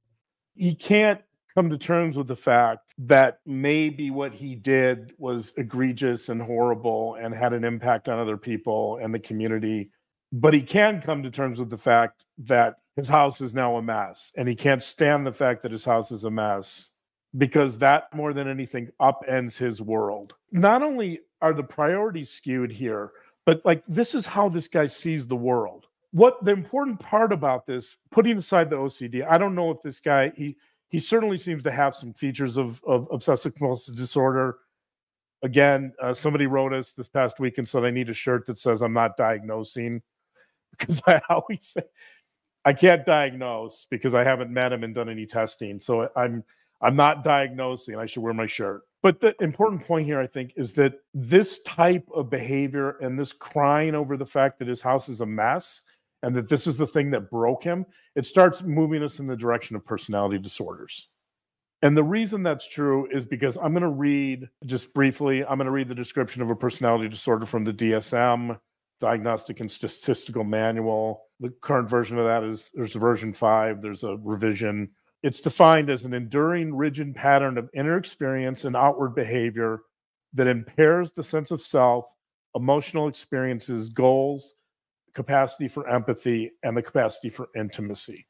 He can't come to terms with the fact that maybe what he did was egregious and horrible and had an impact on other people and the community. But he can come to terms with the fact that his house is now a mess, and he can't stand the fact that his house is a mess because that, more than anything, upends his world. Not only are the priorities skewed here, but like this is how this guy sees the world. What the important part about this, putting aside the OCD, I don't know if this guy, he certainly seems to have some features of obsessive compulsive disorder. Again, somebody wrote us this past week and said, I need a shirt that says I'm not diagnosing, because I always say I can't diagnose because I haven't met him and done any testing. So I'm not diagnosing. I should wear my shirt. But the important point here, I think, is that this type of behavior and this crying over the fact that his house is a mess and that this is the thing that broke him, it starts moving us in the direction of personality disorders. And the reason that's true is because I'm going to read, just briefly, I'm going to read the description of a personality disorder from the DSM, Diagnostic and Statistical Manual. The current version of that is, there's a version 5, there's a revision. It's defined as an enduring, rigid pattern of inner experience and outward behavior that impairs the sense of self, emotional experiences, goals, capacity for empathy, and the capacity for intimacy.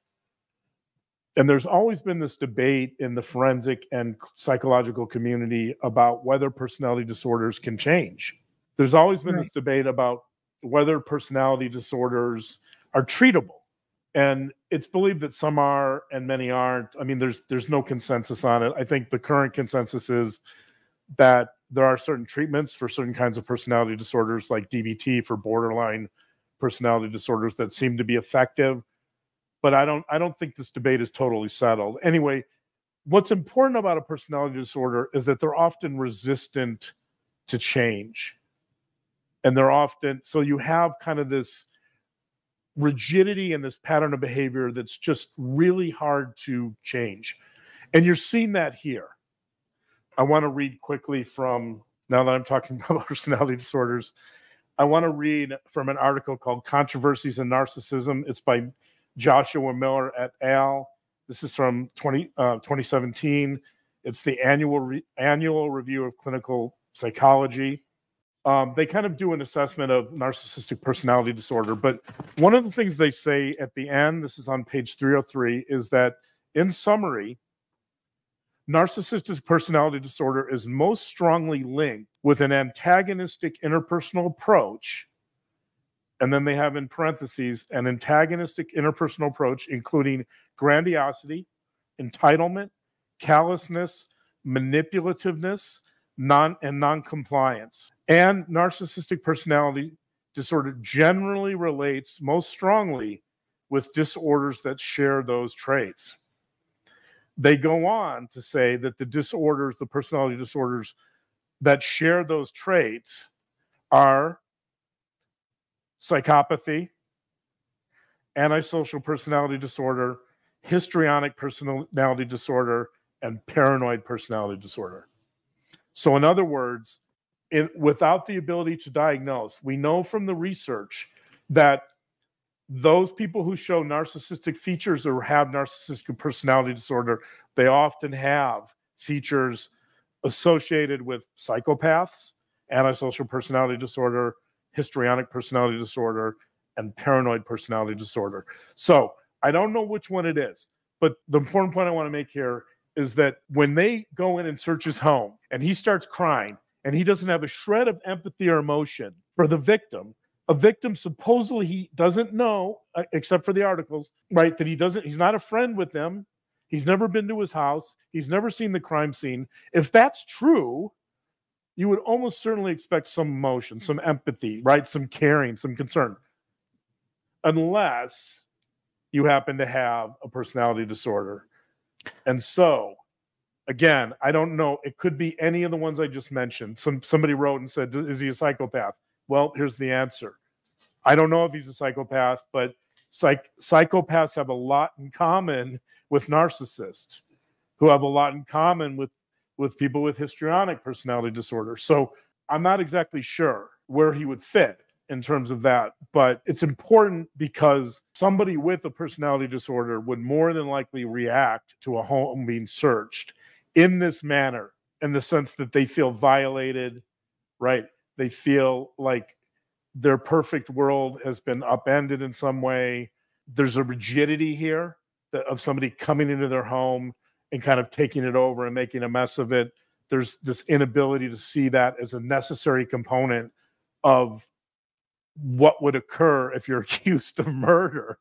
And there's always been this debate in the forensic and psychological community about whether personality disorders can change. There's always been this debate about whether personality disorders are treatable. And it's believed that some are and many aren't. I mean, there's no consensus on it. I think the current consensus is that there are certain treatments for certain kinds of personality disorders, like DBT for borderline personality disorders, that seem to be effective. But I don't think this debate is totally settled. Anyway, what's important about a personality disorder is that they're often resistant to change. And they're often, so you have kind of this rigidity and this pattern of behavior that's just really hard to change. And you're seeing that here. I want to read quickly from, now that I'm talking about personality disorders, I want to read from an article called Controversies in Narcissism. It's by Joshua Miller et al. This is from 2017. It's the annual review of clinical psychology. They kind of do an assessment of narcissistic personality disorder. But one of the things they say at the end, this is on page 303, is that in summary, narcissistic personality disorder is most strongly linked with an antagonistic interpersonal approach And then they have in parentheses an antagonistic interpersonal approach, including grandiosity, entitlement, callousness, manipulativeness, non-compliance. And narcissistic personality disorder generally relates most strongly with disorders that share those traits. They go on to say that the personality disorders that share those traits are psychopathy, antisocial personality disorder, histrionic personality disorder, and paranoid personality disorder. So in other words, without the ability to diagnose, we know from the research that those people who show narcissistic features or have narcissistic personality disorder, they often have features associated with psychopaths, antisocial personality disorder, histrionic personality disorder, and paranoid personality disorder. So I don't know which one it is, but the important point I want to make here is that when they go in and search his home and he starts crying and he doesn't have a shred of empathy or emotion for the victim, a victim supposedly he doesn't know, except for the articles, right, that he's not a friend with them. He's never been to his house. He's never seen the crime scene. If that's true, you would almost certainly expect some emotion, some empathy, right? Some caring, some concern. Unless you happen to have a personality disorder. And so, again, I don't know. It could be any of the ones I just mentioned. Somebody wrote and said, is he a psychopath? Well, here's the answer. I don't know if he's a psychopath, but psychopaths have a lot in common with narcissists, who have a lot in common with people with histrionic personality disorder. So I'm not exactly sure where he would fit in terms of that, but it's important because somebody with a personality disorder would more than likely react to a home being searched in this manner, in the sense that they feel violated, right? They feel like their perfect world has been upended in some way. There's a rigidity here of somebody coming into their home and kind of taking it over and making a mess of it. There's this inability to see that as a necessary component of what would occur if you're accused of murder.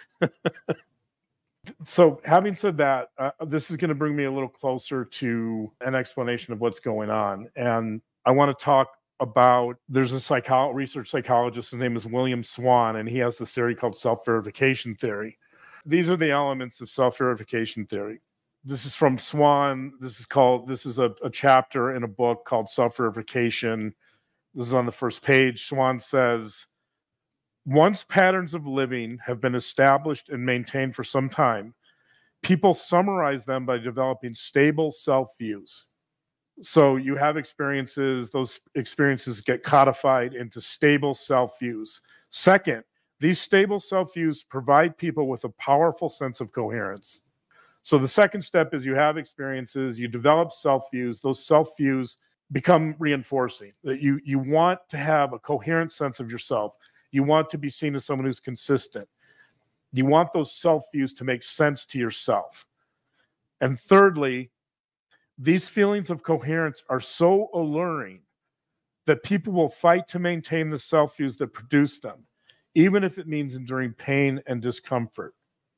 So having said that, this is going to bring me a little closer to an explanation of what's going on. And I want to talk about, there's a research psychologist, his name is William Swan, and he has this theory called self-verification theory. These are the elements of self-verification theory. This is from Swan. This is a chapter in a book called Self-Verification. This is on the first page. Swan says, once patterns of living have been established and maintained for some time, people summarize them by developing stable self-views. So you have experiences, those experiences get codified into stable self-views. Second, these stable self-views provide people with a powerful sense of coherence. So the second step is you have experiences, you develop self-views, those self-views become reinforcing, that you want to have a coherent sense of yourself. You want to be seen as someone who's consistent. You want those self-views to make sense to yourself. And thirdly, these feelings of coherence are so alluring that people will fight to maintain the self-views that produce them, even if it means enduring pain and discomfort.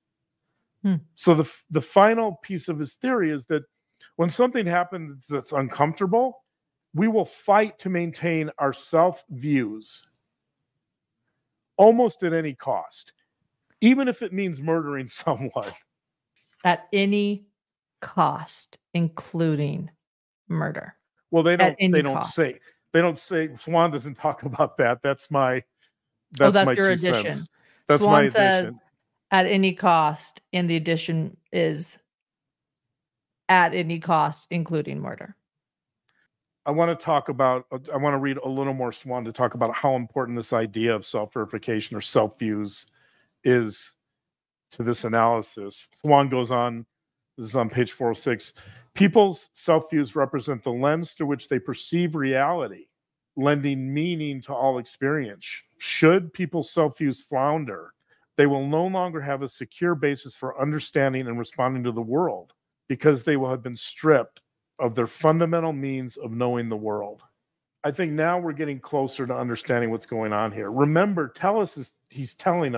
So the final piece of his theory is that when something happens that's uncomfortable, we will fight to maintain our self-views almost at any cost, even if it means murdering someone. At any cost, including murder. Well, they don't say Swan doesn't talk about that. That's my your two addition. cents. That's Swan my addition. says at any cost, and the addition is at any cost, including murder. I want to read a little more Swan to talk about how important this idea of self-verification or self-views is to this analysis. Swan goes on, this is on page 406. People's self-views represent the lens through which they perceive reality, lending meaning to all experience. Should people's self-views flounder, they will no longer have a secure basis for understanding and responding to the world because they will have been stripped of their fundamental means of knowing the world. I think now we're getting closer to understanding what's going on here. Remember, Tejas is telling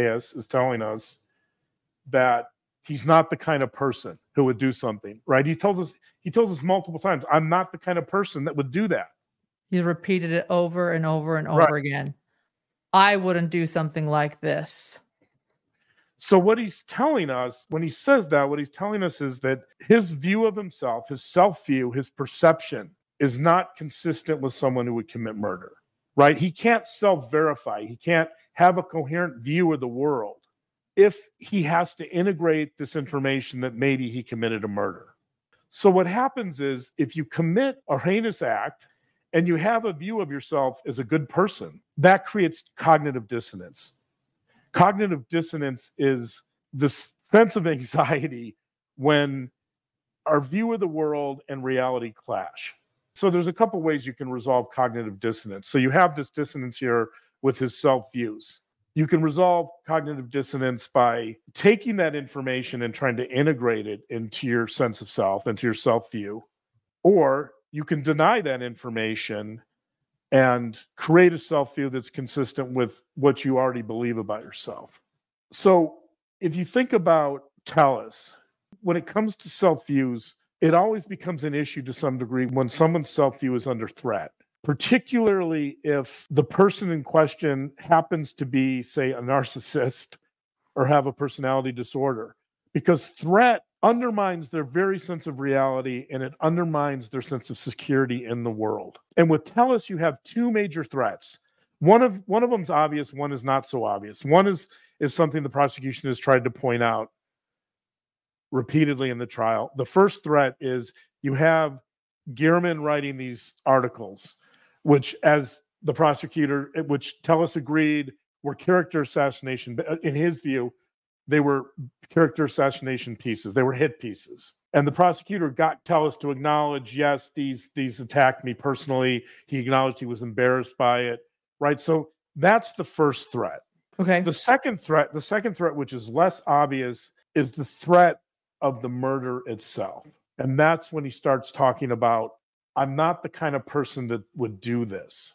us that he's not the kind of person who would do something, right? He tells us multiple times, I'm not the kind of person that would do that. He repeated it over and over and over again. I wouldn't do something like this. So what he's telling us, when he says that, what he's telling us is that his view of himself, his self-view, his perception is not consistent with someone who would commit murder, right? He can't self-verify. He can't have a coherent view of the world if he has to integrate this information that maybe he committed a murder. So what happens is if you commit a heinous act and you have a view of yourself as a good person, that creates cognitive dissonance. Cognitive dissonance is this sense of anxiety when our view of the world and reality clash. So there's a couple ways you can resolve cognitive dissonance. So you have this dissonance here with his self-views. You can resolve cognitive dissonance by taking that information and trying to integrate it into your sense of self, into your self-view. Or you can deny that information and create a self-view that's consistent with what you already believe about yourself. So if you think about Tejas, when it comes to self-views, it always becomes an issue to some degree when someone's self-view is under threat, particularly if the person in question happens to be, say, a narcissist or have a personality disorder, because threat undermines their very sense of reality and it undermines their sense of security in the world. And with Tejas, you have two major threats. One of them's obvious, one is not so obvious. One is something the prosecution has tried to point out repeatedly in the trial. The first threat is you have Gehrman writing these articles, which as the prosecutor, which Tejas agreed were character assassination, but in his view, they were character assassination pieces. They were hit pieces. And the prosecutor got Tejas to acknowledge, yes, these attacked me personally. He acknowledged he was embarrassed by it, right? So that's the first threat. Okay. The second threat, which is less obvious, is the threat of the murder itself. And that's when he starts talking about, I'm not the kind of person that would do this.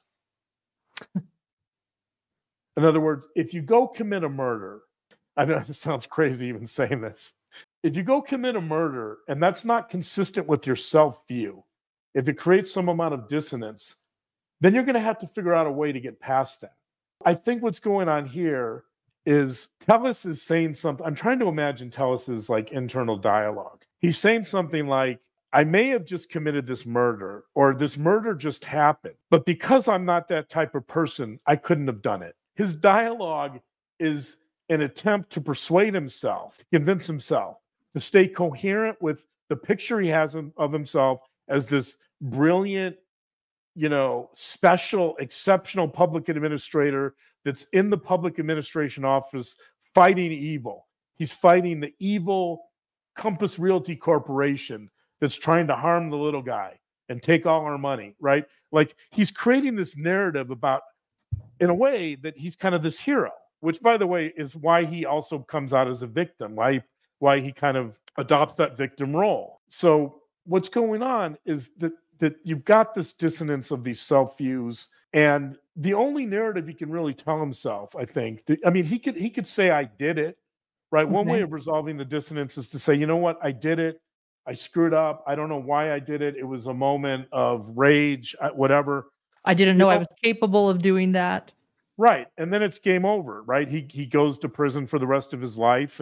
In other words, if you go commit a murder, I know this sounds crazy even saying this. If you go commit a murder and that's not consistent with your self-view, if it creates some amount of dissonance, then you're going to have to figure out a way to get past that. I think what's going on here is Tejas is saying something. I'm trying to imagine Teles's like internal dialogue. He's saying something like, I may have just committed this murder, or this murder just happened, but because I'm not that type of person, I couldn't have done it. His dialogue is an attempt to persuade himself, to convince himself, to stay coherent with the picture he has of himself as this brilliant, special, exceptional public administrator that's in the public administration office fighting evil. He's fighting the evil Compass Realty Corporation that's trying to harm the little guy and take all our money, right? Like he's creating this narrative about, in a way, that he's kind of this hero, which, by the way, is why he also comes out as a victim, why he kind of adopts that victim role. So what's going on is that you've got this dissonance of these self-views, and the only narrative he can really tell himself, I think, he could say, I did it, right? Okay. One way of resolving the dissonance is to say, you know what, I did it. I screwed up. I don't know why I did it. It was a moment of rage, whatever. I didn't know I was capable of doing that. Right. And then it's game over, right? He goes to prison for the rest of his life.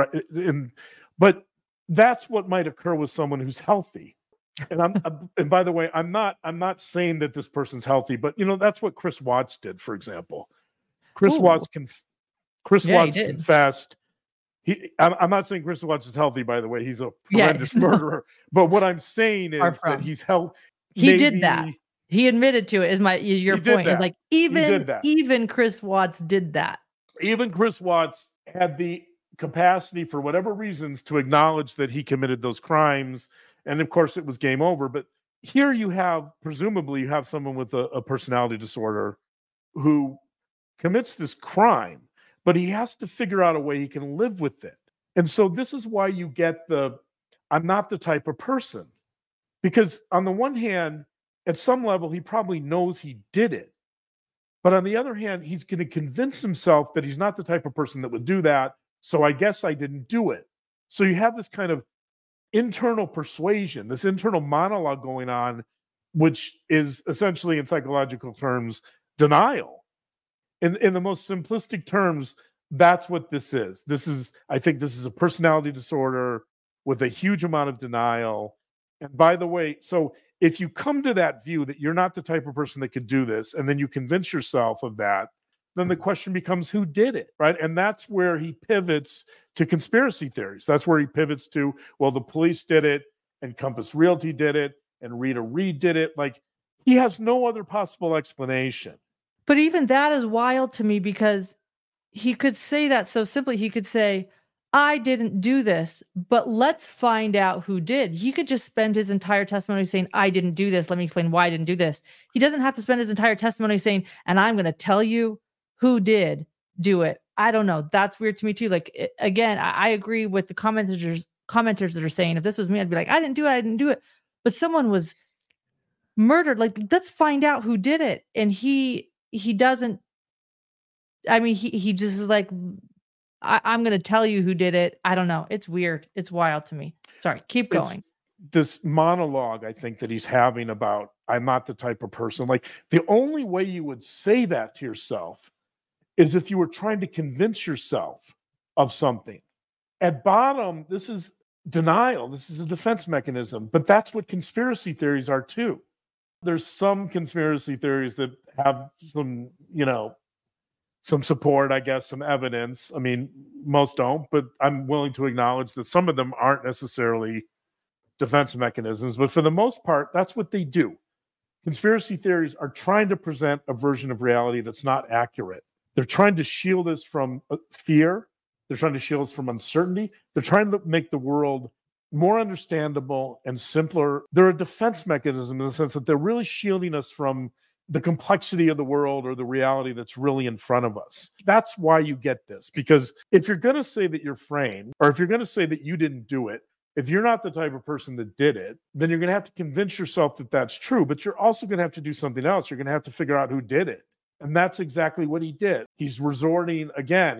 But that's what might occur with someone who's healthy. And and by the way, I'm not saying that this person's healthy, but that's what Chris Watts did, for example. Chris Watts confessed. I'm not saying Chris Watts is healthy, by the way. He's a horrendous murderer. But what I'm saying is that he's healthy. He did that. He admitted to it. Is your point? Like even Chris Watts did that. Even Chris Watts had the capacity, for whatever reasons, to acknowledge that he committed those crimes, and of course, it was game over. But here presumably, you have someone with a personality disorder who commits this crime, but he has to figure out a way he can live with it. And so this is why you get I'm not the type of person, because on the one hand, at some level, he probably knows he did it. But on the other hand, he's going to convince himself that he's not the type of person that would do that. So I guess I didn't do it. So you have this kind of internal persuasion, this internal monologue going on, which is essentially, in psychological terms, denial. In the most simplistic terms, that's what this is. I think this is a personality disorder with a huge amount of denial. And by the way, so if you come to that view that you're not the type of person that could do this, and then you convince yourself of that, then the question becomes, who did it, right? And that's where he pivots to conspiracy theories. That's where he pivots to, well, the police did it, and Compass Realty did it, and Rita Reed did it. Like, he has no other possible explanation. But even that is wild to me, because he could say that so simply. He could say, I didn't do this, but let's find out who did. He could just spend his entire testimony saying, I didn't do this. Let me explain why I didn't do this. He doesn't have to spend his entire testimony saying, and I'm going to tell you who did do it. I don't know. That's weird to me too. Like, again, I agree with the commenters that are saying, if this was me, I'd be like, I didn't do it. I didn't do it. But someone was murdered. Like, let's find out who did it. And he doesn't. I mean, he just is like, I'm going to tell you who did it. I don't know. It's weird. It's wild to me. Sorry. Keep going. This monologue, I think, that he's having about, I'm not the type of person. Like, the only way you would say that to yourself is if you were trying to convince yourself of something. At bottom, this is denial. This is a defense mechanism. But that's what conspiracy theories are too. There's some conspiracy theories that have some, some support, I guess, some evidence. I mean, most don't, but I'm willing to acknowledge that some of them aren't necessarily defense mechanisms. But for the most part, that's what they do. Conspiracy theories are trying to present a version of reality that's not accurate. They're trying to shield us from fear. They're trying to shield us from uncertainty. They're trying to make the world more understandable and simpler. They're a defense mechanism in the sense that they're really shielding us from the complexity of the world or the reality that's really in front of us. That's why you get this. Because if you're going to say that you're framed, or if you're going to say that you didn't do it, if you're not the type of person that did it, then you're going to have to convince yourself that that's true. But you're also going to have to do something else. You're going to have to figure out who did it. And that's exactly what he did. He's resorting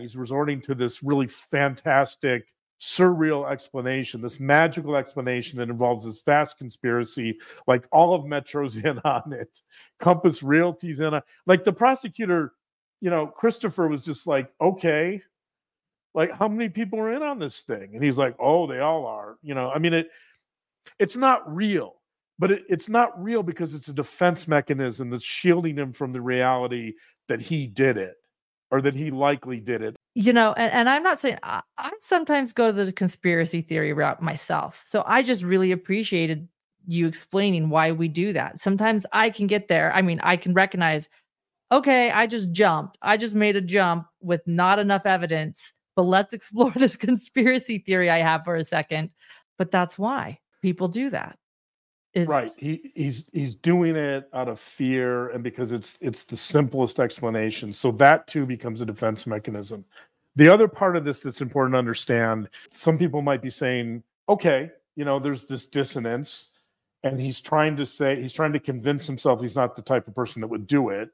to this really fantastic, surreal explanation, this magical explanation that involves this vast conspiracy. Like, all of Metro's in on it. Compass Realty's in on it. Like, the prosecutor, Christopher was just like, okay, like, how many people are in on this thing? And he's like, oh, they all are. I mean, it's not real. But it's not real because it's a defense mechanism that's shielding him from the reality that he did it, or that he likely did it. And I'm not saying, I sometimes go the conspiracy theory route myself. So I just really appreciated you explaining why we do that. Sometimes I can get there. I mean, I can recognize, okay, I just jumped. I just made a jump with not enough evidence, but let's explore this conspiracy theory I have for a second. But that's why people do that. Right. He's doing it out of fear, and because it's the simplest explanation. So that too becomes a defense mechanism. The other part of this that's important to understand, some people might be saying, okay, there's this dissonance, and he's trying to convince himself he's not the type of person that would do it.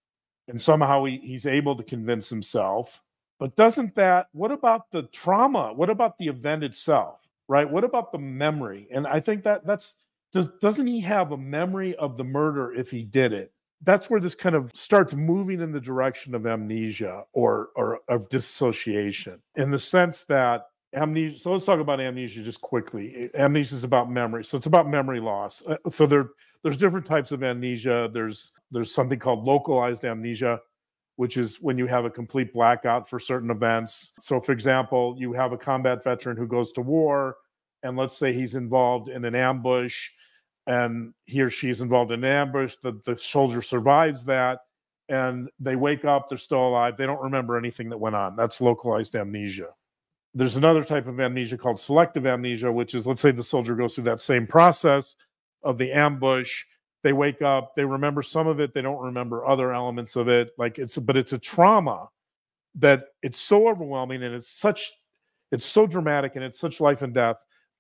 And somehow he's able to convince himself. But what about the trauma? What about the event itself? Right? What about the memory? And I think doesn't he have a memory of the murder if he did it? That's where this kind of starts moving in the direction of amnesia or of dissociation, in the sense that amnesia. So let's talk about amnesia just quickly. Amnesia is about memory. So it's about memory loss. So there's different types of amnesia. There's something called localized amnesia, which is when you have a complete blackout for certain events. So for example, you have a combat veteran who goes to war, and let's say he's involved in an ambush, and he or she is involved in an ambush. The soldier survives that, and they wake up, they're still alive. They don't remember anything that went on. That's localized amnesia. There's another type of amnesia called selective amnesia, which is, let's say the soldier goes through that same process of the ambush. They wake up, they remember some of it, they don't remember other elements of it. But it's a trauma that it's so overwhelming, and it's so dramatic, and it's such life and death that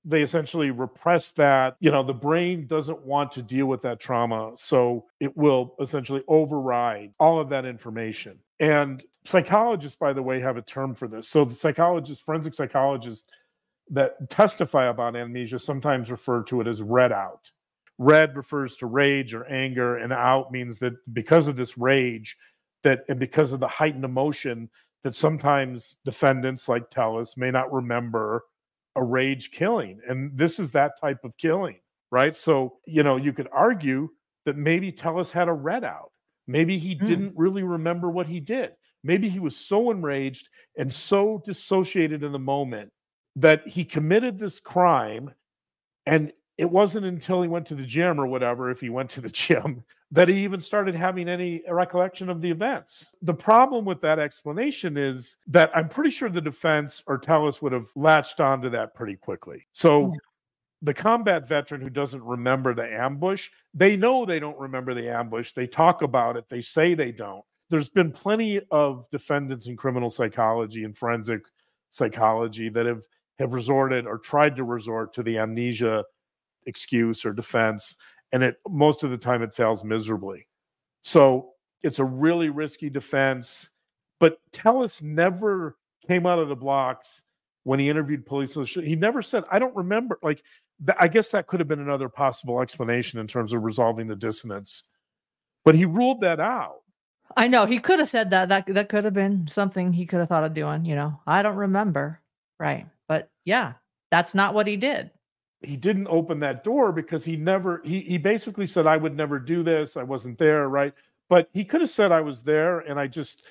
they essentially repress that. The brain doesn't want to deal with that trauma, so it will essentially override all of that information. And psychologists, by the way, have a term for this. So the forensic psychologists that testify about amnesia sometimes refer to it as red out. Red refers to rage or anger, and out means that because of this rage and because of the heightened emotion, that sometimes defendants like Tellus may not remember a rage killing. And this is that type of killing, right? So, you could argue that maybe Tellus had a red out. Maybe he didn't really remember what he did. Maybe he was so enraged and so dissociated in the moment that he committed this crime, and it wasn't until he went to the gym or whatever, if he went to the gym, that he even started having any recollection of the events. The problem with that explanation is that I'm pretty sure the defense or Tellus would have latched onto that pretty quickly. So the combat veteran who doesn't remember the ambush, they know they don't remember the ambush. They talk about it. They say they don't. There's been plenty of defendants in criminal psychology and forensic psychology that have resorted or tried to resort to the amnesia excuse or defense, and most of the time it fails miserably. So it's a really risky defense. But Tellus never came out of the blocks when he interviewed police. He never said, I don't remember. I guess that could have been another possible explanation in terms of resolving the dissonance. But he ruled that out. I know. He could have said that. That could have been something he could have thought of doing. I don't remember. Right. But yeah, that's not what he did. He didn't open that door because he basically said, I would never do this. I wasn't there. Right. But he could have said I was there and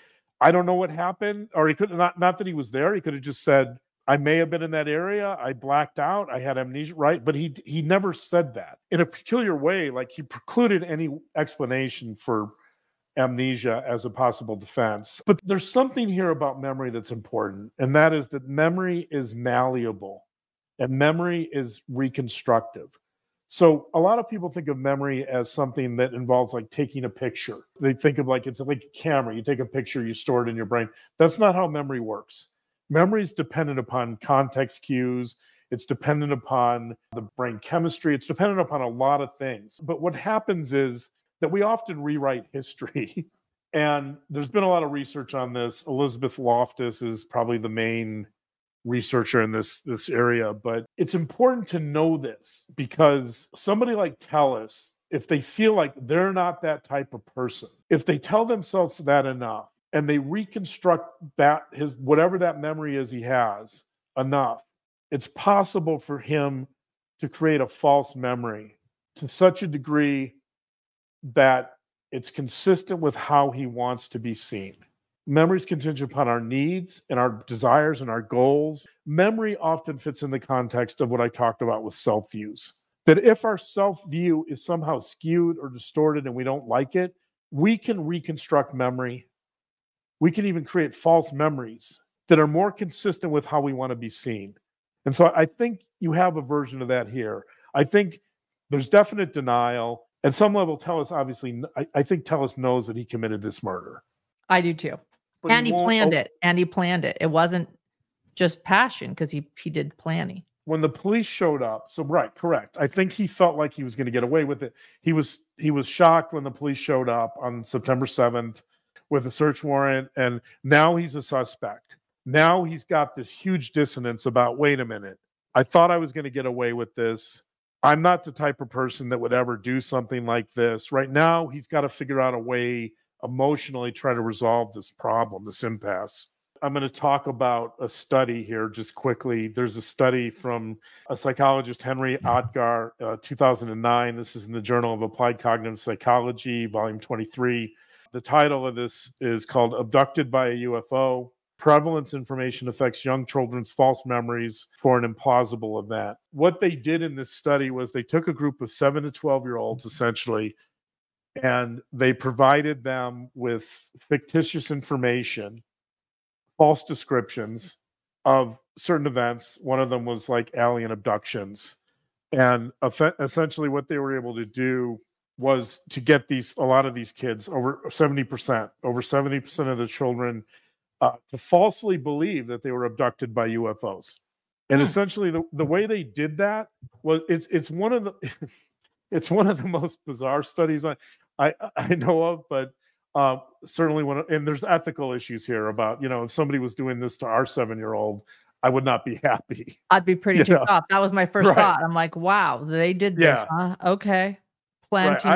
I don't know what happened. Or he could not that he was there. He could have just said, I may have been in that area. I blacked out. I had amnesia. Right. But he never said that in a peculiar way. Like he precluded any explanation for amnesia as a possible defense. But there's something here about memory that's important. And that is that memory is malleable. And memory is reconstructive. So a lot of people think of memory as something that involves like taking a picture. They think of it's like a camera. You take a picture, you store it in your brain. That's not how memory works. Memory is dependent upon context cues. It's dependent upon the brain chemistry. It's dependent upon a lot of things. But what happens is that we often rewrite history. And there's been a lot of research on this. Elizabeth Loftus is probably the main researcher in this area, but it's important to know this because somebody like Tellus, if they feel like they're not that type of person, if they tell themselves that enough and they reconstruct whatever that memory is he has enough, it's possible for him to create a false memory to such a degree that it's consistent with how he wants to be seen. Memory is contingent upon our needs and our desires and our goals. Memory often fits in the context of what I talked about with self-views. That if our self-view is somehow skewed or distorted and we don't like it, we can reconstruct memory. We can even create false memories that are more consistent with how we want to be seen. And so I think you have a version of that here. I think there's definite denial. At some level, Tellus obviously, I think Tellus knows that he committed this murder. I do too. But and he planned it. It wasn't just passion because he did planning. When the police showed up, correct. I think he felt like he was going to get away with it. He was shocked when the police showed up on September 7th with a search warrant, and now he's a suspect. Now he's got this huge dissonance about, wait a minute, I thought I was going to get away with this. I'm not the type of person that would ever do something like this. Right now, he's got to figure out a way emotionally try to resolve this problem, this impasse. I'm going to talk about a study here just quickly. There's a study from a psychologist, Henry Otgar, 2009. This is in the Journal of Applied Cognitive Psychology, volume 23. The title of this is called Abducted by a UFO. Prevalence information affects young children's false memories for an implausible event. What they did in this study was they took a group of 7 to 12-year-olds, essentially, and they provided them with fictitious information, false descriptions of certain events. One of them was like alien abductions. And essentially what they were able to do was to get a lot of these kids, over 70% of the children, to falsely believe that they were abducted by UFOs. And essentially the way they did that was it's one of the it's one of the most bizarre studies I know of, but certainly and there's ethical issues here about, if somebody was doing this to our 7-year-old, I would not be happy. I'd be pretty ticked off. That was my first thought. I'm like, wow, they did this, huh? Okay. Planting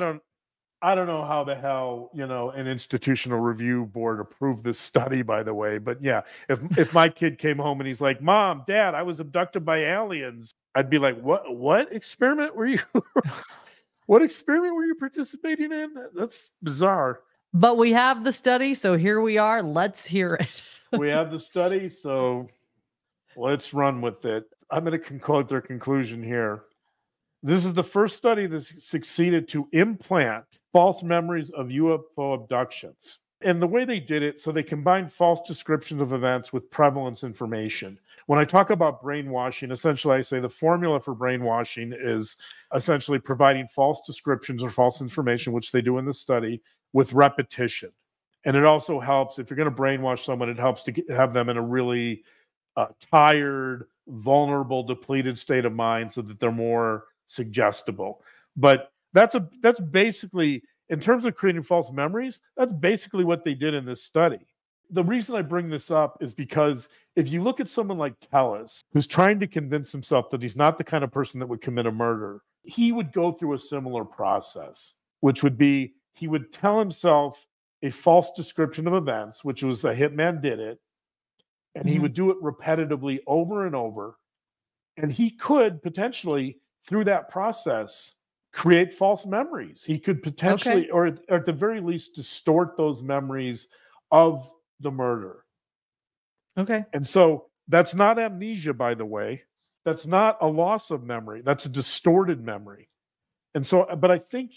I don't know how the hell, an institutional review board approved this study, by the way. But yeah, if my kid came home and he's like, Mom, Dad, I was abducted by aliens, I'd be like, what experiment were you what experiment were you participating in? That's bizarre. But we have the study, so here we are. Let's hear it. We have the study, so let's run with it. I'm going to quote their conclusion here. This is the first study that succeeded to implant false memories of UFO abductions. And the way they did it, so they combined false descriptions of events with prevalence information. When I talk about brainwashing, essentially I say the formula for brainwashing is essentially providing false descriptions or false information, which they do in the study, with repetition. And it also helps, if you're going to brainwash someone, it helps to have them in a really tired, vulnerable, depleted state of mind so that they're more suggestible. But that's basically, in terms of creating false memories, that's basically what they did in this study. The reason I bring this up is because if you look at someone like Tellus, who's trying to convince himself that he's not the kind of person that would commit a murder, he would go through a similar process, which would be he would tell himself a false description of events, which was the hitman did it, and he would do it repetitively over and over. And he could potentially, through that process, create false memories. He could potentially, or at the very least, distort those memories of the murder. Okay. And so that's not amnesia, by the way. That's not a loss of memory. That's a distorted memory. And so, but I think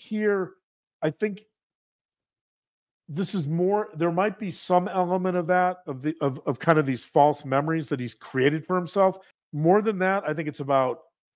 this is more, there might be some element of that, of kind of these false memories that he's created for himself. More than that, I think it's about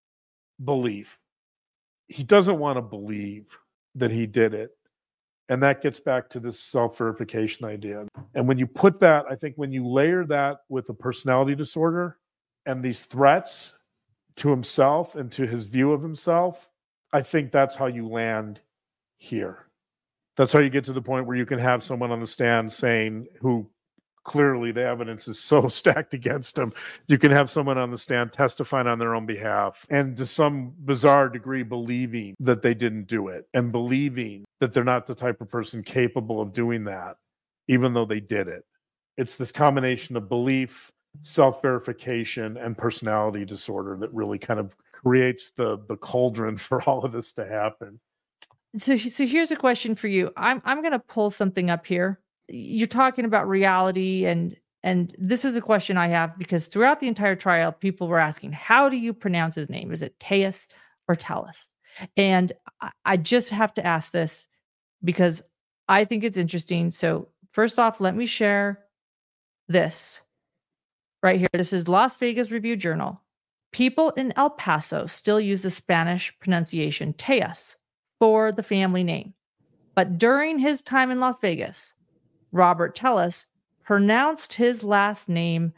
belief. He doesn't want to believe that he did it. And that gets back to this self-verification idea. And when you put that, I think when you layer that with a personality disorder and these threats to himself and to his view of himself, I think that's how you land here. That's how you get to the point where you can have someone on the stand saying, who clearly the evidence is so stacked against him, you can have someone on the stand testifying on their own behalf and to some bizarre degree believing that they didn't do it and believing that they're not the type of person capable of doing that, even though they did it. It's this combination of belief, self-verification, and personality disorder that really kind of creates the cauldron for all of this to happen. So here's a question for you. I'm going to pull something up here. You're talking about reality, and this is a question I have because throughout the entire trial, people were asking, how do you pronounce his name? Is it Teus or Tellus? And I just have to ask this because I think it's interesting. So first off, let me share this right here. This is Las Vegas Review Journal. People in El Paso still use the Spanish pronunciation Teus for the family name. But during his time in Las Vegas, Robert Tellus pronounced his last name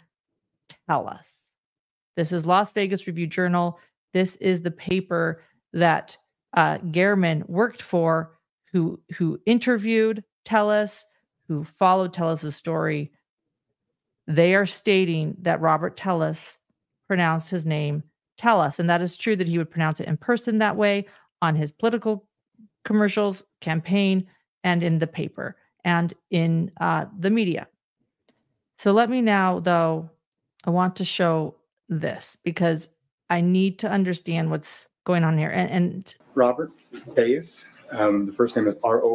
Tellus. This is Las Vegas Review Journal. This is the paper that Gehrman worked for, who interviewed Tellus, who followed Tellus's story. They are stating that Robert Tellus pronounced his name Tellus, and that is true that he would pronounce it in person that way on his political commercials, campaign, and in the paper and in the media. So let me now, though, I want to show this because I need to understand what's going on here. And Robert Teus. The first name is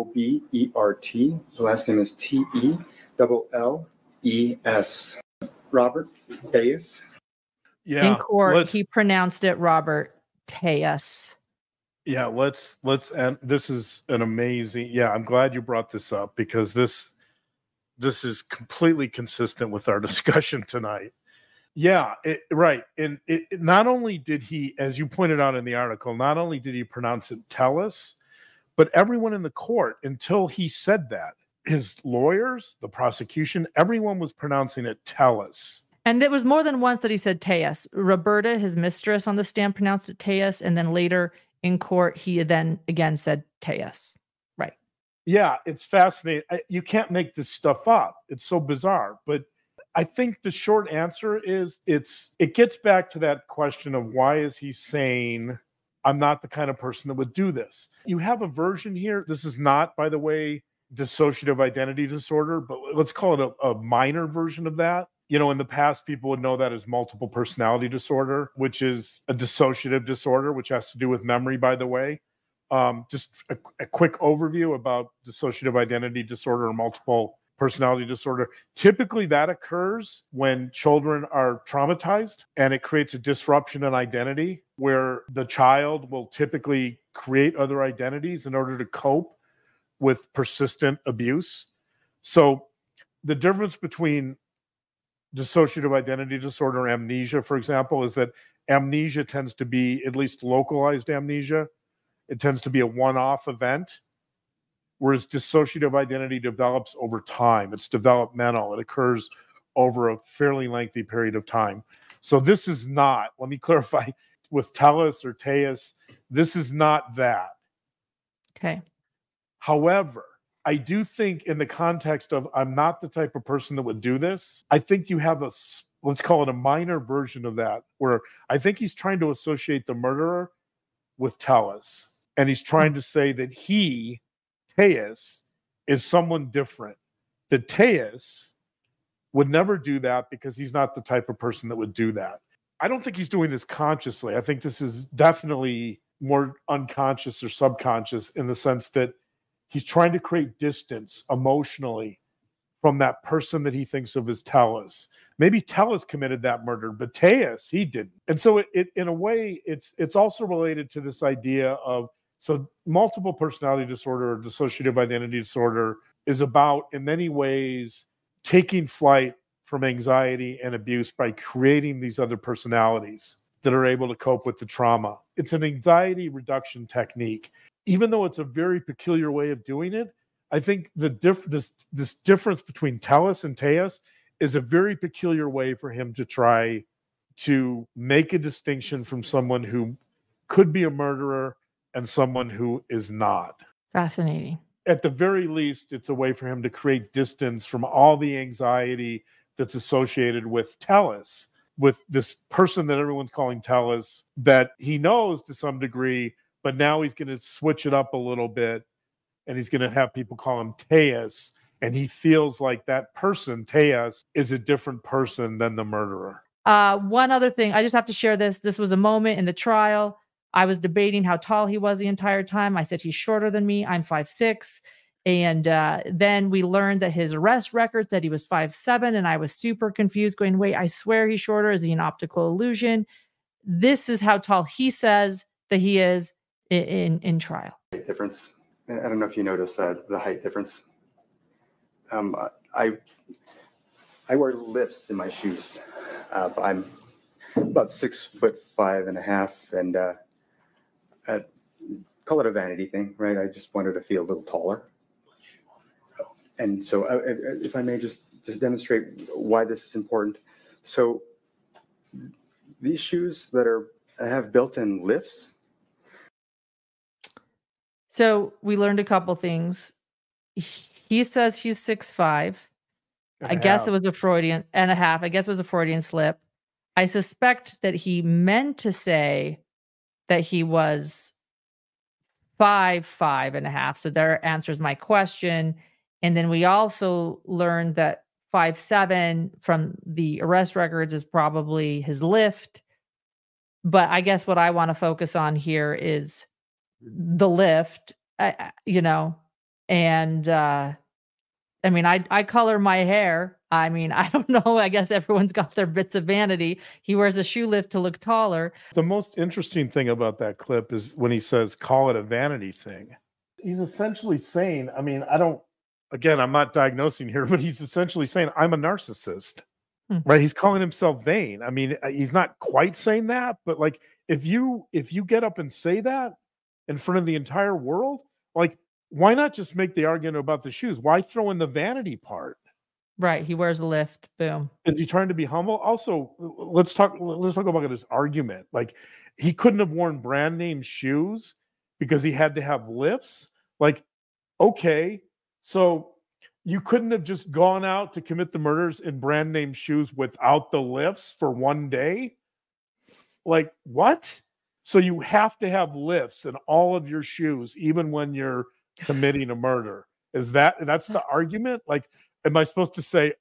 Robert. The last name is Telles. Robert Teus. Yeah. In court, he pronounced it Robert Teus. Yeah, let's end. This is an amazing. Yeah, I'm glad you brought this up because this is completely consistent with our discussion tonight. Yeah, right. And not only did he, as you pointed out in the article, not only did he pronounce it Tellus, but everyone in the court, until he said that, his lawyers, the prosecution, everyone was pronouncing it Tellus. And there was more than once that he said Teus. Roberta, his mistress on the stand, pronounced it Teus. And then later in court, he then again said Teus. Right. Yeah, it's fascinating. You can't make this stuff up. It's so bizarre. But I think the short answer is it gets back to that question of why is he saying, I'm not the kind of person that would do this. You have a version here. This is not, by the way, dissociative identity disorder, but let's call it a minor version of that. You know, in the past, people would know that as multiple personality disorder, which is a dissociative disorder, which has to do with memory, by the way. Just a quick overview about dissociative identity disorder or multiple personality disorder. Typically, that occurs when children are traumatized, and it creates a disruption in identity where the child will typically create other identities in order to cope with persistent abuse. So the difference between dissociative identity disorder and amnesia, for example, is that amnesia tends to be at least localized amnesia. It tends to be a one-off event, whereas dissociative identity develops over time. It's developmental. It occurs over a fairly lengthy period of time. So this is not, let me clarify, with Teles or Teus, this is not that. Okay. However, I do think in the context of I'm not the type of person that would do this, I think you have let's call it a minor version of that, where I think he's trying to associate the murderer with Teles. And he's trying to say that he, Teus, is someone different. That Teus would never do that because he's not the type of person that would do that. I don't think he's doing this consciously. I think this is definitely more unconscious or subconscious in the sense that he's trying to create distance emotionally from that person that he thinks of as Teles. Maybe Teles committed that murder, but Teus, he didn't. And so it in a way, it's also related to this idea of, so multiple personality disorder or dissociative identity disorder is about, in many ways, taking flight from anxiety and abuse by creating these other personalities that are able to cope with the trauma. It's an anxiety reduction technique. Even though it's a very peculiar way of doing it, I think this difference between Teles and Teus is a very peculiar way for him to try to make a distinction from someone who could be a murderer and someone who is not. Fascinating. At the very least, it's a way for him to create distance from all the anxiety that's associated with Teles, with this person that everyone's calling Teles, that he knows to some degree, but now he's going to switch it up a little bit, and he's going to have people call him Teus, and he feels like that person, Teus, is a different person than the murderer. One other thing, I just have to share this. This was a moment in the trial. I was debating how tall he was the entire time. I said, he's shorter than me. I'm 5'6". And then we learned that his arrest record said he was 5'7", and I was super confused going, wait, I swear he's shorter. Is he an optical illusion? This is how tall he says that he is in trial. Height difference. I don't know if you notice the height difference. I wear lifts in my shoes. I'm about 6'5.5", and call it a vanity thing, right? I just wanted to feel a little taller. And so if I may just demonstrate why this is important. So these shoes that have built-in lifts. So we learned a couple things. He says he's 6'5". I guess it was a Freudian and a half. I guess it was a Freudian slip. I suspect that he meant to say that he was 5'5.5". So there answers my question. And then we also learned that 5'7" from the arrest records is probably his lift. But I guess what I want to focus on here is the lift, and I mean, I color my hair. I mean, I don't know. I guess everyone's got their bits of vanity. He wears a shoe lift to look taller. The most interesting thing about that clip is when he says, call it a vanity thing. He's essentially saying, I mean, I'm not diagnosing here, but he's essentially saying, I'm a narcissist, right? He's calling himself vain. I mean, he's not quite saying that, but like, if you get up and say that in front of the entire world, like, why not just make the argument about the shoes? Why throw in the vanity part? Right. He wears a lift. Boom. Is he trying to be humble? Also, let's talk about this argument. Like, he couldn't have worn brand name shoes because he had to have lifts. Like, okay, so you couldn't have just gone out to commit the murders in brand name shoes without the lifts for one day? Like, what? So you have to have lifts in all of your shoes, even when you're committing a murder. That's the argument? Like, am I supposed to say,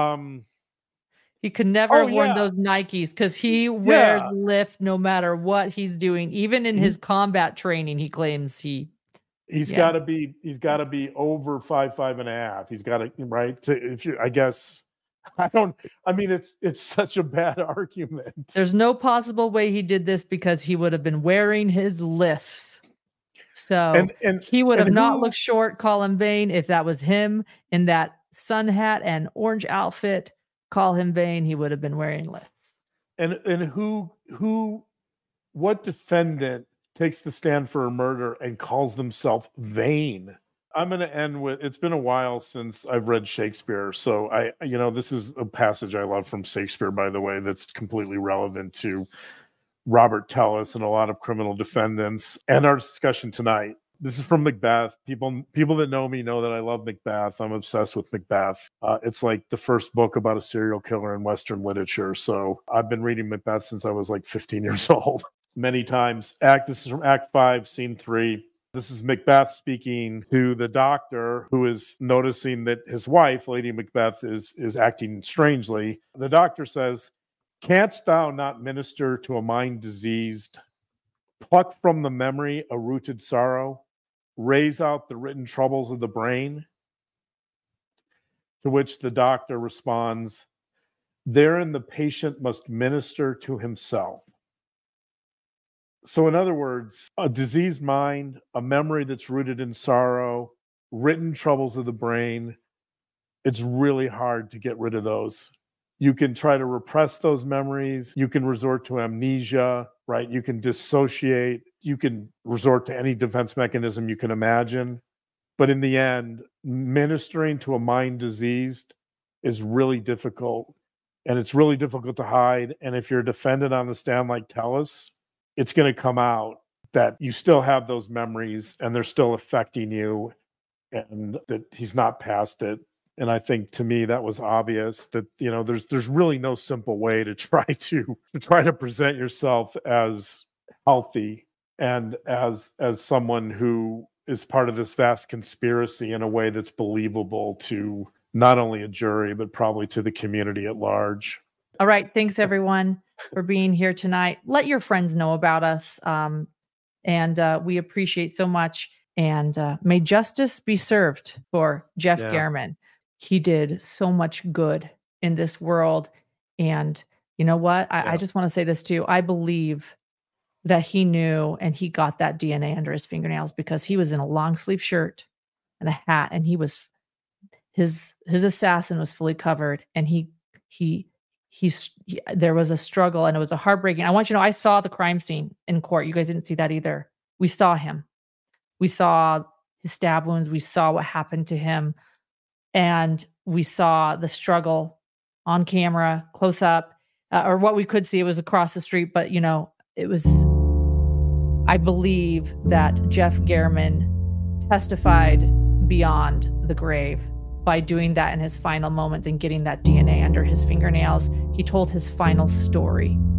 he could never have worn yeah. those Nikes because he wears Yeah. lift no matter what he's doing. Even in his combat training, he claims he's Yeah. got to be over 5'5.5". He's got to, right? It's such a bad argument. there's no possible way he did this because he would have been wearing his lifts. So And he would have and not who- looked short, Colin Vane, if that was him in that sun hat and orange outfit. Call him Vane, he would have been wearing lifts. And what defendant takes the stand for a murder and calls themselves vain? I'm going to end with, it's been a while since I've read Shakespeare. So this is a passage I love from Shakespeare, by the way, that's completely relevant to Robert Tellis and a lot of criminal defendants and our discussion tonight. This is from Macbeth. People that know me know that I love Macbeth. I'm obsessed with Macbeth. It's like the first book about a serial killer in Western literature. So I've been reading Macbeth since I was like 15 years old, many times. This is from Act 5, Scene 3. This is Macbeth speaking to the doctor who is noticing that his wife, Lady Macbeth, is acting strangely. The doctor says, "Canst thou not minister to a mind diseased? Pluck from the memory a rooted sorrow? Raise out the written troubles of the brain?" To which the doctor responds, "Therein the patient must minister to himself." So in other words, a diseased mind, a memory that's rooted in sorrow, written troubles of the brain, it's really hard to get rid of those. You can try to repress those memories. You can resort to amnesia, right? You can dissociate. You can resort to any defense mechanism you can imagine. But in the end, ministering to a mind diseased is really difficult. And it's really difficult to hide. And if you're a defendant on the stand like Tellis, it's going to come out that you still have those memories and they're still affecting you and that he's not past it. And I think to me that was obvious that there's really no simple way to try to present yourself as healthy and as someone who is part of this vast conspiracy in a way that's believable to not only a jury but probably to the community at large. All right, thanks everyone for being here tonight. Let your friends know about us, and we appreciate so much. And may justice be served for Jeff German. He did so much good in this world. And you know what? I just want to say this too. I believe that he knew and he got that DNA under his fingernails because he was in a long sleeve shirt and a hat, and his assassin was fully covered, and there was a struggle, and it was a heartbreaking. I want you to know, I saw the crime scene in court. You guys didn't see that either. We saw him. We saw his stab wounds. We saw what happened to him. And we saw the struggle on camera, close up, or what we could see. It was across the street, but it was, I believe that Jeff German testified beyond the grave by doing that in his final moments and getting that DNA under his fingernails. He told his final story.